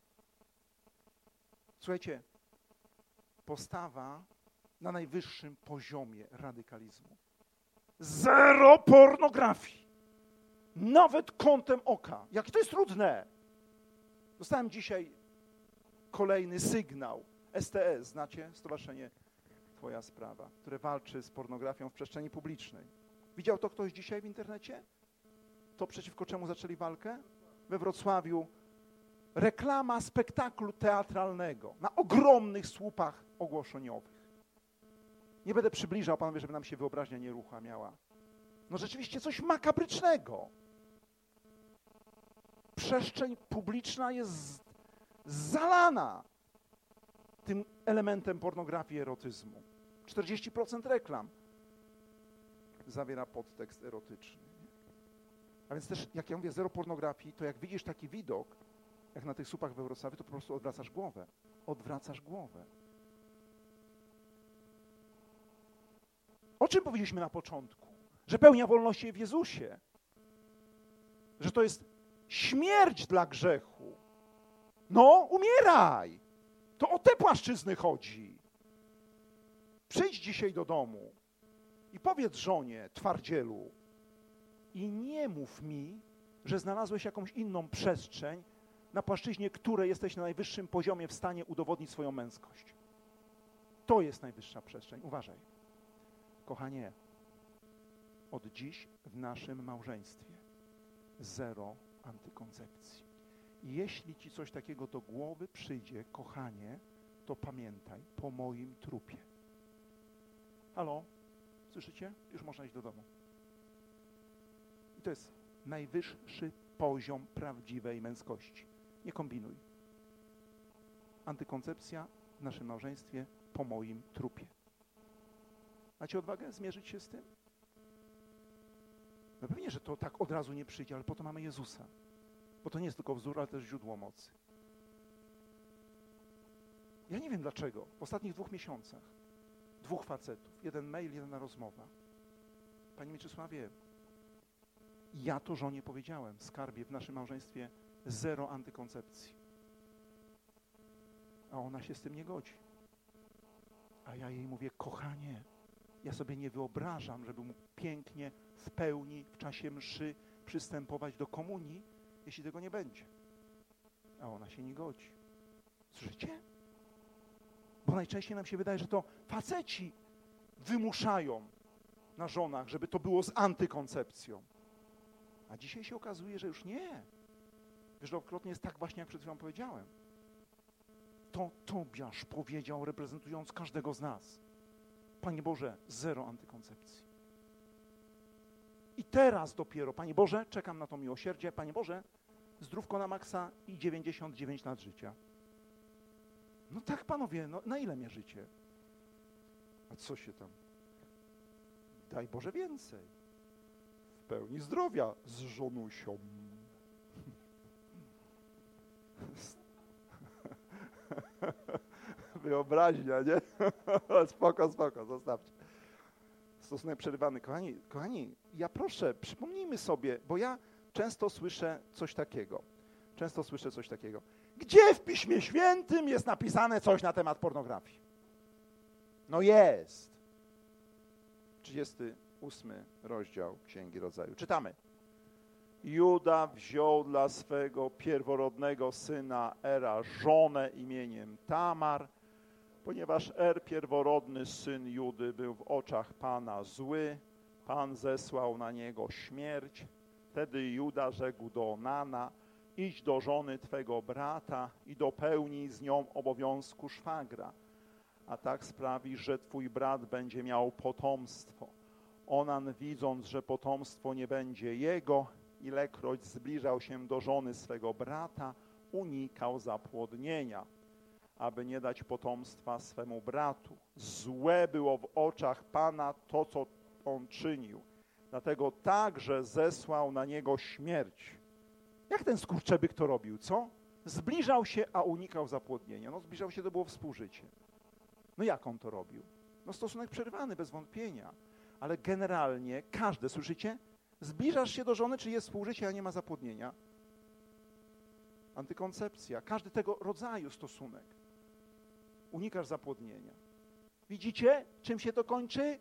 Słuchajcie, postawa na najwyższym poziomie radykalizmu. Zero pornografii. Nawet kątem oka. Jak to jest trudne. Dostałem dzisiaj kolejny sygnał. S T S, znacie? Stowarzyszenie Twoja Sprawa, które walczy z pornografią w przestrzeni publicznej. Widział to ktoś dzisiaj w internecie? To przeciwko czemu zaczęli walkę? We Wrocławiu reklama spektaklu teatralnego na ogromnych słupach ogłoszeniowych. Nie będę przybliżał, panowie, żeby nam się wyobraźnia nie uruchamiała. No rzeczywiście coś makabrycznego. Przestrzeń publiczna jest zalana tym elementem pornografii i erotyzmu. czterdzieści procent reklam zawiera podtekst erotyczny. A więc też, jak ja mówię, zero pornografii, to jak widzisz taki widok, jak na tych słupach we Wrocławiu, to po prostu odwracasz głowę. Odwracasz głowę. O czym powiedzieliśmy na początku? Że pełnia wolności jest w Jezusie. Że to jest śmierć dla grzechu. No, umieraj. To o te płaszczyzny chodzi. Przyjdź dzisiaj do domu i powiedz żonie, twardzielu, i nie mów mi, że znalazłeś jakąś inną przestrzeń, na płaszczyźnie której jesteś na najwyższym poziomie w stanie udowodnić swoją męskość. To jest najwyższa przestrzeń. Uważaj. Kochanie, od dziś w naszym małżeństwie zero antykoncepcji. I jeśli ci coś takiego do głowy przyjdzie, kochanie, to pamiętaj, po moim trupie. Halo? Słyszycie? Już można iść do domu. I to jest najwyższy poziom prawdziwej męskości. Nie kombinuj. Antykoncepcja w naszym małżeństwie po moim trupie. Macie odwagę zmierzyć się z tym? No pewnie, że to tak od razu nie przyjdzie, ale po to mamy Jezusa. Bo to nie jest tylko wzór, ale też źródło mocy. Ja nie wiem dlaczego. W ostatnich dwóch miesiącach dwóch facetów, jeden mail, jedna rozmowa. Panie Mieczysławie, ja to żonie powiedziałem, skarbie, w naszym małżeństwie zero antykoncepcji. A ona się z tym nie godzi. A ja jej mówię, kochanie, ja sobie nie wyobrażam, żeby mógł pięknie, w pełni, w czasie mszy przystępować do komunii, jeśli tego nie będzie. A ona się nie godzi. Słyszycie? Bo najczęściej nam się wydaje, że to faceci wymuszają na żonach, żeby to było z antykoncepcją. A dzisiaj się okazuje, że już nie. Wielokrotnie jest tak właśnie, jak przed chwilą powiedziałem. To Tobiasz powiedział, reprezentując każdego z nas. Panie Boże, zero antykoncepcji. I teraz dopiero, Panie Boże, czekam na to miłosierdzie. Panie Boże, zdrówko na maksa i dziewięćdziesiąt dziewięć lat życia. No tak, panowie, no na ile mierzycie? A co się tam? Daj Boże więcej. W pełni zdrowia z żonusią. Wyobraźnia, nie? Spoko, spoko, zostawcie. Stosunek przerywany. Kochani, kochani, ja proszę, przypomnijmy sobie, bo ja często słyszę coś takiego. Często słyszę coś takiego. Gdzie w Piśmie Świętym jest napisane coś na temat pornografii? No jest. trzydziesty ósmy rozdział Księgi Rodzaju. Czytamy. Juda wziął dla swego pierworodnego syna Era żonę imieniem Tamar, ponieważ Er, pierworodny syn Judy, był w oczach Pana zły, Pan zesłał na niego śmierć. Wtedy Juda rzekł do Onana, idź do żony twego brata i dopełnij z nią obowiązku szwagra, a tak sprawi, że twój brat będzie miał potomstwo. Onan, widząc, że potomstwo nie będzie jego, ilekroć zbliżał się do żony swego brata, unikał zapłodnienia, aby nie dać potomstwa swemu bratu. Złe było w oczach Pana to, co on czynił. Dlatego także zesłał na niego śmierć. Jak ten skurczybyk to robił, co? Zbliżał się, a unikał zapłodnienia. No zbliżał się, to było współżycie. No jak on to robił? No stosunek przerwany, bez wątpienia. Ale generalnie każde, słyszycie? Zbliżasz się do żony, czy jest współżycie, a nie ma zapłodnienia? Antykoncepcja. Każdy tego rodzaju stosunek. Unikasz zapłodnienia. Widzicie, czym się to kończy?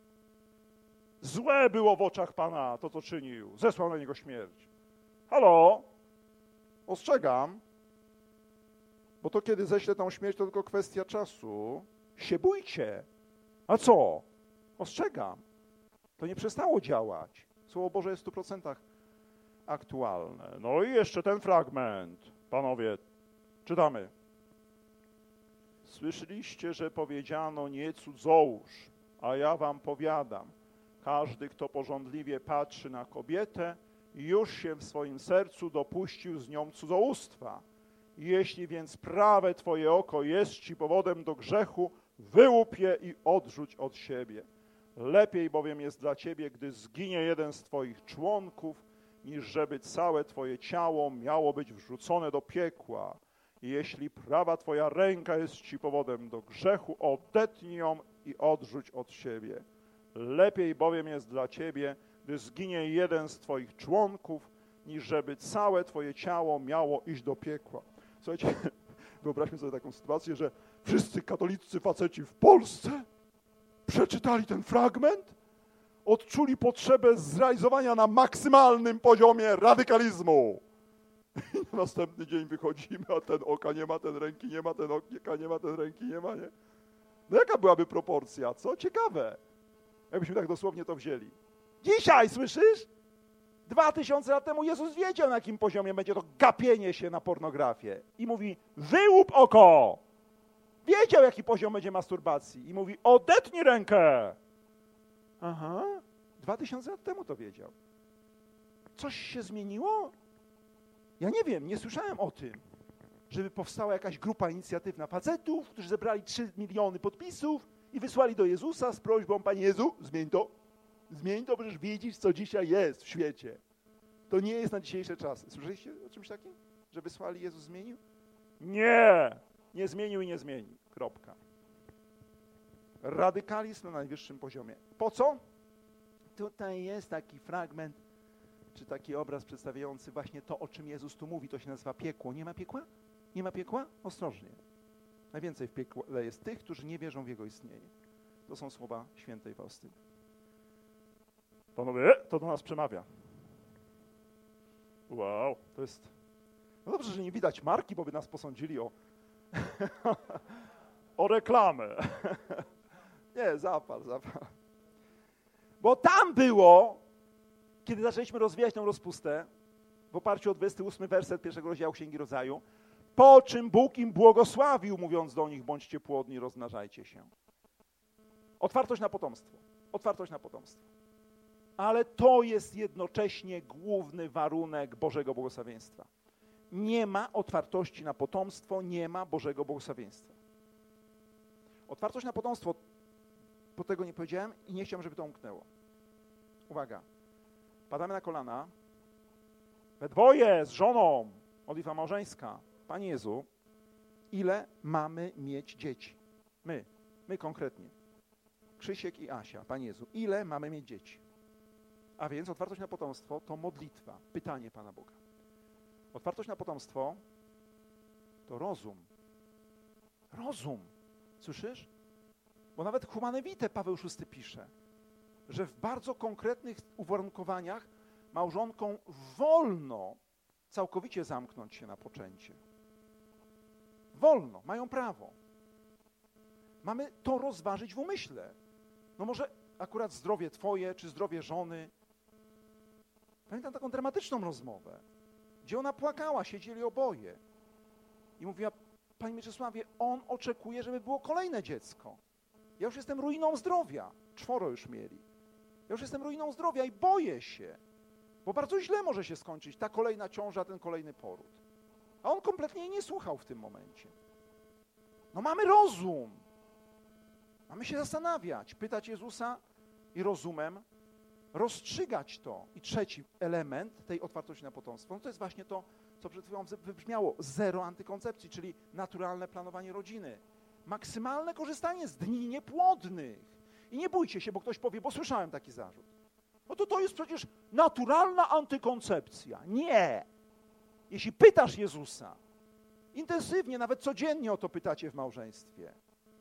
Złe było w oczach Pana to, co czynił. Zesłał na niego śmierć. Halo? Ostrzegam. Bo to, kiedy ześlę tą śmierć, to tylko kwestia czasu. Się bójcie. A co? Ostrzegam. To nie przestało działać. Słowo Boże jest w stu procentach aktualne. No i jeszcze ten fragment. Panowie, czytamy. Słyszeliście, że powiedziano nie cudzołóż, a ja wam powiadam, każdy, kto pożądliwie patrzy na kobietę, już się w swoim sercu dopuścił z nią cudzołóstwa. Jeśli więc prawe twoje oko jest ci powodem do grzechu, wyłup je i odrzuć od siebie. Lepiej bowiem jest dla ciebie, gdy zginie jeden z twoich członków, niż żeby całe twoje ciało miało być wrzucone do piekła. I jeśli prawa twoja ręka jest ci powodem do grzechu, odetnij ją i odrzuć od siebie. Lepiej bowiem jest dla ciebie, gdy zginie jeden z twoich członków, niż żeby całe twoje ciało miało iść do piekła. Słuchajcie, wyobraźmy sobie taką sytuację, że wszyscy katolicy faceci w Polsce przeczytali ten fragment, odczuli potrzebę zrealizowania na maksymalnym poziomie radykalizmu. I na następny dzień wychodzimy, a ten oka nie ma, ten ręki nie ma, ten oka nie ma, ten ręki nie ma, nie? No jaka byłaby proporcja, co? Ciekawe. Jakbyśmy tak dosłownie to wzięli. Dzisiaj, słyszysz? Dwa tysiące lat temu Jezus wiedział, na jakim poziomie będzie to gapienie się na pornografię. I mówi, wyłup oko! Wiedział, jaki poziom będzie masturbacji. I mówi, odetnij rękę! Aha, dwa tysiące lat temu to wiedział. Coś się zmieniło? Ja nie wiem, nie słyszałem o tym, żeby powstała jakaś grupa inicjatywna facetów, którzy zebrali trzy miliony podpisów i wysłali do Jezusa z prośbą, Panie Jezu, zmień to. Zmień to, przecież widzisz, co dzisiaj jest w świecie. To nie jest na dzisiejsze czasy. Słyszeliście o czymś takim? Że wysłali, Jezus zmienił? Nie! Nie zmienił i nie zmieni. Kropka. Radykalizm na najwyższym poziomie. Po co? Tutaj jest taki fragment, czy taki obraz przedstawiający właśnie to, o czym Jezus tu mówi. To się nazywa piekło. Nie ma piekła? Nie ma piekła? Ostrożnie. Najwięcej w piekle jest tych, którzy nie wierzą w Jego istnienie. To są słowa świętej Faustyny. Panowie, to do nas przemawia. Wow, to jest... No dobrze, że nie widać marki, bo by nas posądzili o... o reklamę. Nie, zapal, zapal. Bo tam było, kiedy zaczęliśmy rozwijać tę rozpustę, w oparciu o dwudziesty ósmy werset pierwszego rozdziału Księgi Rodzaju, po czym Bóg im błogosławił, mówiąc do nich, bądźcie płodni, rozmnażajcie się. Otwartość na potomstwo. Otwartość na potomstwo. Ale to jest jednocześnie główny warunek Bożego błogosławieństwa. Nie ma otwartości na potomstwo, nie ma Bożego błogosławieństwa. Otwartość na potomstwo, po tego nie powiedziałem i nie chciałem, żeby to umknęło. Uwaga, padamy na kolana, we dwoje z żoną, modlitwa małżeńska. Panie Jezu, ile mamy mieć dzieci? My, my konkretnie. Krzysiek i Asia, Panie Jezu, ile mamy mieć dzieci? A więc otwartość na potomstwo to modlitwa, pytanie Pana Boga. Otwartość na potomstwo to rozum. Rozum. Słyszysz? Bo nawet Humane Vitae Paweł szósty pisze, że w bardzo konkretnych uwarunkowaniach małżonkom wolno całkowicie zamknąć się na poczęcie. Wolno, mają prawo. Mamy to rozważyć w umyśle. No może akurat zdrowie twoje, czy zdrowie żony. Pamiętam taką dramatyczną rozmowę, gdzie ona płakała, siedzieli oboje. I mówiła, Panie Mieczysławie, on oczekuje, żeby było kolejne dziecko. Ja już jestem ruiną zdrowia. Czworo już mieli. Ja już jestem ruiną zdrowia i boję się, bo bardzo źle może się skończyć ta kolejna ciąża, ten kolejny poród. A on kompletnie jej nie słuchał w tym momencie. No mamy rozum. Mamy się zastanawiać, pytać Jezusa i rozumem rozstrzygać to. I trzeci element tej otwartości na potomstwo, no to jest właśnie to, co przed chwilą wybrzmiało, zero antykoncepcji, czyli naturalne planowanie rodziny. Maksymalne korzystanie z dni niepłodnych. I nie bójcie się, bo ktoś powie, bo słyszałem taki zarzut. No to to jest przecież naturalna antykoncepcja. Nie. Jeśli pytasz Jezusa, intensywnie, nawet codziennie o to pytacie w małżeństwie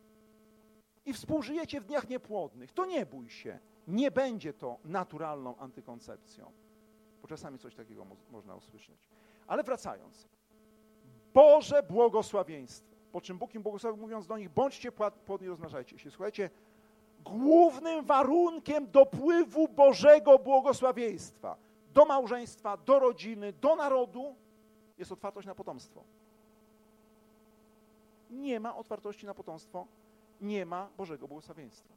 i współżyjecie w dniach niepłodnych, to nie bój się. Nie będzie to naturalną antykoncepcją. Bo czasami coś takiego mo- można usłyszeć. Ale wracając. Boże błogosławieństwo. Po czym Bóg im błogosławił, mówiąc do nich, bądźcie płodni, rozmnażajcie się. Słuchajcie, głównym warunkiem dopływu Bożego błogosławieństwa do małżeństwa, do rodziny, do narodu jest otwartość na potomstwo. Nie ma otwartości na potomstwo, nie ma Bożego błogosławieństwa.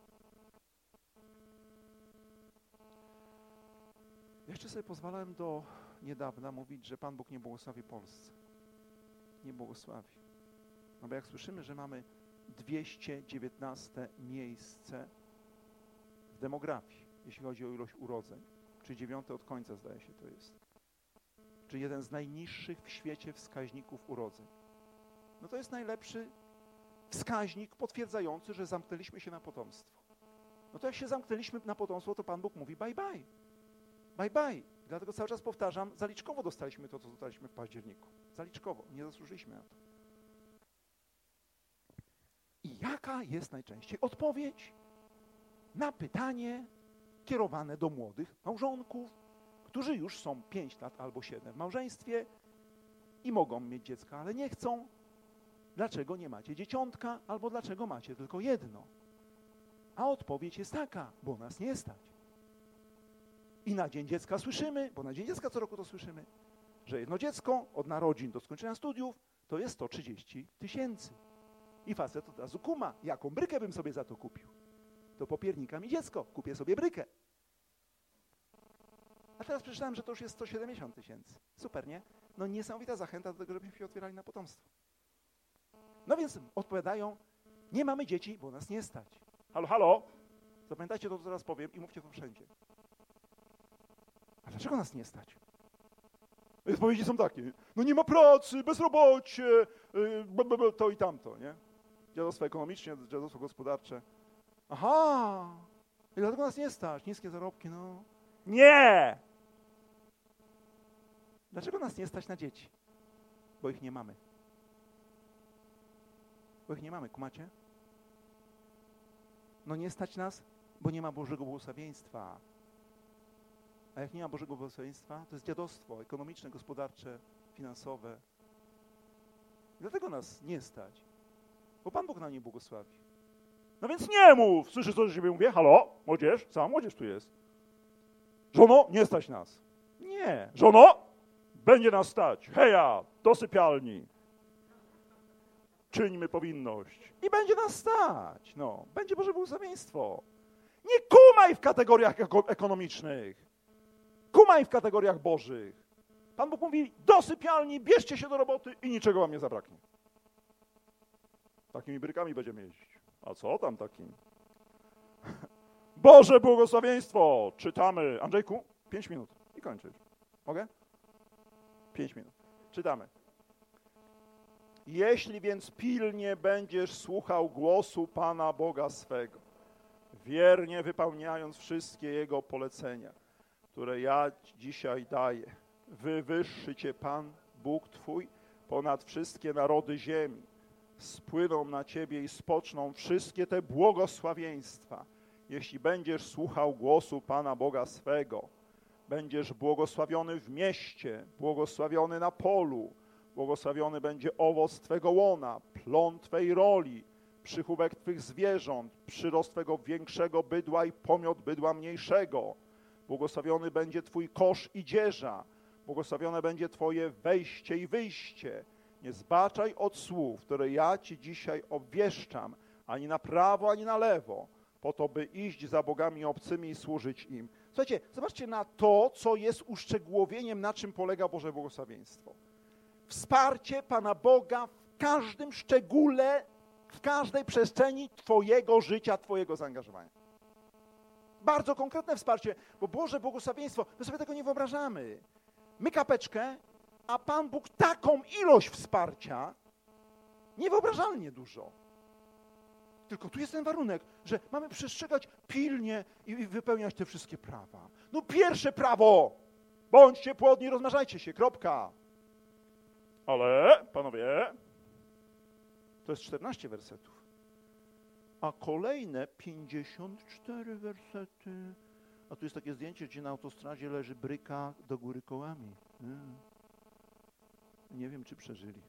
Ja jeszcze sobie pozwalałem do niedawna mówić, że Pan Bóg nie błogosławi Polsce. Nie błogosławi. No bo jak słyszymy, że mamy dwieście dziewiętnaste miejsce w demografii, jeśli chodzi o ilość urodzeń, czy dziewiąte od końca, zdaje się, to jest, czy jeden z najniższych w świecie wskaźników urodzeń. No to jest najlepszy wskaźnik potwierdzający, że zamknęliśmy się na potomstwo. No to jak się zamknęliśmy na potomstwo, to Pan Bóg mówi bye bye. Bye bye. Dlatego cały czas powtarzam, zaliczkowo dostaliśmy to, co dostaliśmy w październiku. Zaliczkowo. Nie zasłużyliśmy na to. I jaka jest najczęściej odpowiedź na pytanie kierowane do młodych małżonków, którzy już są pięć lat albo siedem w małżeństwie i mogą mieć dziecko, ale nie chcą. Dlaczego nie macie dzieciątka albo dlaczego macie tylko jedno? A odpowiedź jest taka, bo nas nie stać. I na Dzień Dziecka słyszymy, bo na Dzień Dziecka co roku to słyszymy, że jedno dziecko od narodzin do skończenia studiów to jest sto trzydzieści tysięcy. I facet od razu kuma, jaką brykę bym sobie za to kupił. To popiernika mi dziecko, kupię sobie brykę. A teraz przeczytałem, że to już jest sto siedemdziesiąt tysięcy. Super, nie? No niesamowita zachęta do tego, żebyśmy się otwierali na potomstwo. No więc odpowiadają, nie mamy dzieci, bo nas nie stać. Halo, halo? Zapamiętajcie to, co teraz powiem i mówcie to wszędzie. A dlaczego nas nie stać? Odpowiedzi są takie, no nie ma pracy, bezrobocie, yy, to i tamto, nie? Dziadostwo ekonomiczne, dziadostwo gospodarcze. Aha, i dlatego nas nie stać, niskie zarobki, no. Nie! Dlaczego nas nie stać na dzieci? Bo ich nie mamy. Bo ich nie mamy, kumacie? No nie stać nas, bo nie ma Bożego błogosławieństwa. A jak nie ma Bożego błogosławieństwa, to jest dziadostwo ekonomiczne, gospodarcze, finansowe. Dlatego nas nie stać, bo Pan Bóg nam nie błogosławi. No więc nie mów! Słyszysz, co do siebie mówię? Halo? Młodzież? Cała młodzież tu jest. Żono, nie stać nas. Nie. Żono, będzie nas stać. Heja, do sypialni. Czyńmy powinność. I będzie nas stać. No, będzie Boże błogosławieństwo. Nie kumaj w kategoriach ekonomicznych. Kumaj w kategoriach bożych. Pan Bóg mówi, do sypialni, bierzcie się do roboty i niczego wam nie zabraknie. Takimi brykami będziemy jeździć. A co tam takim? Boże błogosławieństwo! Czytamy. Andrzejku, pięć minut i kończysz. Mogę? Pięć minut. Czytamy. Jeśli więc pilnie będziesz słuchał głosu Pana Boga swego, wiernie wypełniając wszystkie Jego polecenia, które ja dzisiaj daję, wywyższy Cię Pan, Bóg Twój, ponad wszystkie narody ziemi. Spłyną na Ciebie i spoczną wszystkie te błogosławieństwa. Jeśli będziesz słuchał głosu Pana Boga swego, będziesz błogosławiony w mieście, błogosławiony na polu, błogosławiony będzie owoc Twego łona, plon Twej roli, przychówek Twych zwierząt, przyrost Twego większego bydła i pomiot bydła mniejszego. Błogosławiony będzie Twój kosz i dzieża, błogosławione będzie Twoje wejście i wyjście. Nie zbaczaj od słów, które ja Ci dzisiaj obwieszczam, ani na prawo, ani na lewo, po to, by iść za bogami obcymi i służyć im. Słuchajcie, zobaczcie na to, co jest uszczegółowieniem, na czym polega Boże błogosławieństwo. Wsparcie Pana Boga w każdym szczególe, w każdej przestrzeni Twojego życia, Twojego zaangażowania. Bardzo konkretne wsparcie, bo Boże błogosławieństwo, my sobie tego nie wyobrażamy. My kapeczkę, a Pan Bóg taką ilość wsparcia, niewyobrażalnie dużo. Tylko tu jest ten warunek, że mamy przestrzegać pilnie i wypełniać te wszystkie prawa. No pierwsze prawo, bądźcie płodni, rozmnażajcie się, kropka. Ale, panowie, to jest czternaście wersetów. A kolejne pięćdziesiąt cztery wersety. A tu jest takie zdjęcie, gdzie na autostradzie leży bryka do góry kołami. Nie, Nie wiem, czy przeżyli.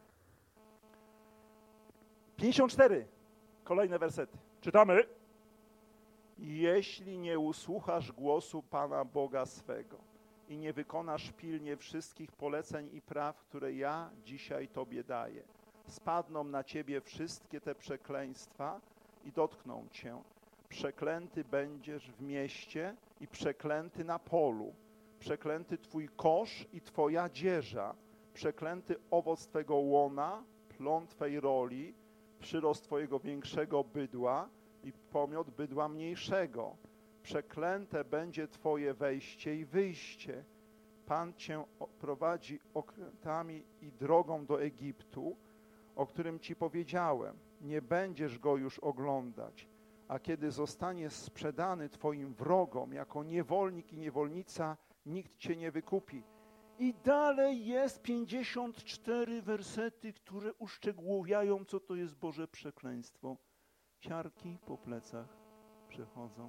pięćdziesiąt cztery. Kolejne wersety. Czytamy. Jeśli nie usłuchasz głosu Pana Boga swego i nie wykonasz pilnie wszystkich poleceń i praw, które ja dzisiaj Tobie daję, spadną na Ciebie wszystkie te przekleństwa i dotkną Cię. Przeklęty będziesz w mieście i przeklęty na polu. Przeklęty Twój kosz i Twoja dzieża. Przeklęty owoc Twego łona, plon Twej roli, przyrost Twojego większego bydła i pomiot bydła mniejszego. Przeklęte będzie Twoje wejście i wyjście. Pan Cię prowadzi okrętami i drogą do Egiptu, o którym Ci powiedziałem. Nie będziesz go już oglądać, a kiedy zostanie sprzedany Twoim wrogom jako niewolnik i niewolnica, nikt Cię nie wykupi. I dalej jest pięćdziesiąt cztery wersety, które uszczegółowiają, co to jest Boże przekleństwo. Ciarki po plecach przechodzą.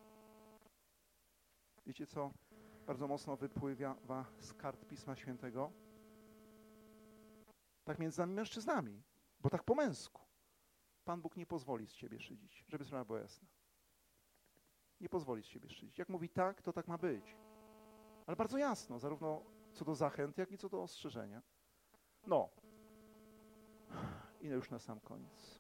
Wiecie co? Bardzo mocno wypływa z kart Pisma Świętego. Tak między nami mężczyznami, bo tak po męsku. Pan Bóg nie pozwoli z ciebie szydzić, żeby sprawa była jasna. Nie pozwoli z siebie szydzić. Jak mówi tak, to tak ma być. Ale bardzo jasno, zarówno co do zachęt, jak i co do ostrzeżenia. No. I już na sam koniec.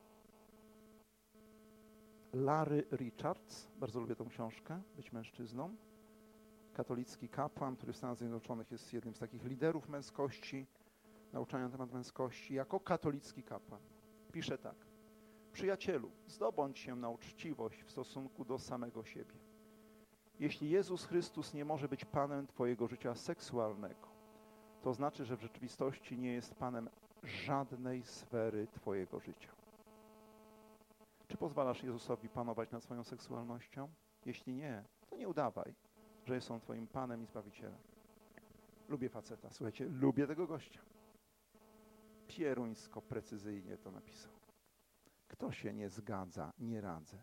Larry Richards, bardzo lubię tą książkę, Być mężczyzną. Katolicki kapłan, który w Stanach Zjednoczonych jest jednym z takich liderów męskości, nauczania na temat męskości. Jako katolicki kapłan pisze tak. Przyjacielu, zdobądź się na uczciwość w stosunku do samego siebie. Jeśli Jezus Chrystus nie może być Panem twojego życia seksualnego, to znaczy, że w rzeczywistości nie jest Panem żadnej sfery twojego życia. Czy pozwalasz Jezusowi panować nad swoją seksualnością? Jeśli nie, to nie udawaj, że jest On twoim Panem i Zbawicielem. Lubię faceta, słuchajcie, lubię tego gościa. Pieruńsko precyzyjnie to napisał. Kto się nie zgadza, nie radzę.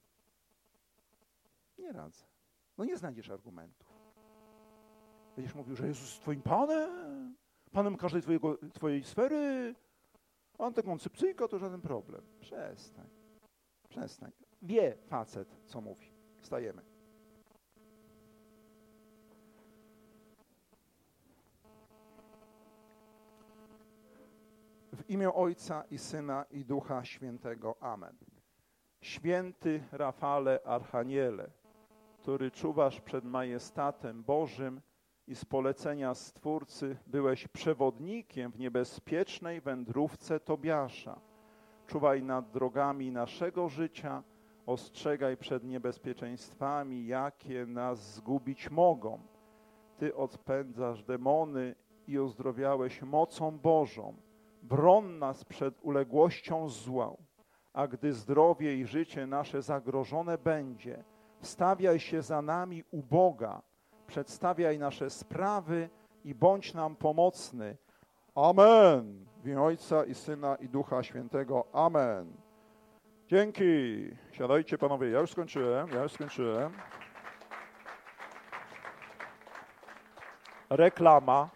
Nie radzę. No nie znajdziesz argumentów. Będziesz mówił, że Jezus jest twoim Panem, Panem każdej twojego, twojej sfery. Antykoncepcyjka to żaden problem. Przestań. Przestań. Wie facet, co mówi. Wstajemy. W imię Ojca i Syna i Ducha Świętego. Amen. Święty Rafale Archaniele, który czuwasz przed majestatem Bożym i z polecenia Stwórcy byłeś przewodnikiem w niebezpiecznej wędrówce Tobiasza. Czuwaj nad drogami naszego życia, ostrzegaj przed niebezpieczeństwami, jakie nas zgubić mogą. Ty odpędzasz demony i uzdrowiałeś mocą Bożą. Broń nas przed uległością zła, a gdy zdrowie i życie nasze zagrożone będzie, wstawiaj się za nami u Boga, przedstawiaj nasze sprawy i bądź nam pomocny. Amen. W imię Ojca i Syna i Ducha Świętego. Amen. Dzięki. Siadajcie panowie, ja już skończyłem, ja już skończyłem. Reklama.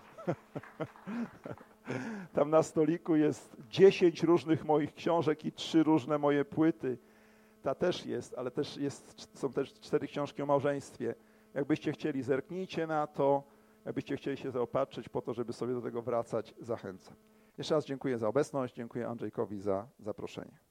Tam na stoliku jest dziesięć różnych moich książek i trzy różne moje płyty. Ta też jest, ale też jest, są też cztery książki o małżeństwie. Jakbyście chcieli, zerknijcie na to. Jakbyście chcieli się zaopatrzyć po to, żeby sobie do tego wracać, zachęcam. Jeszcze raz dziękuję za obecność, dziękuję Andrzejkowi za zaproszenie.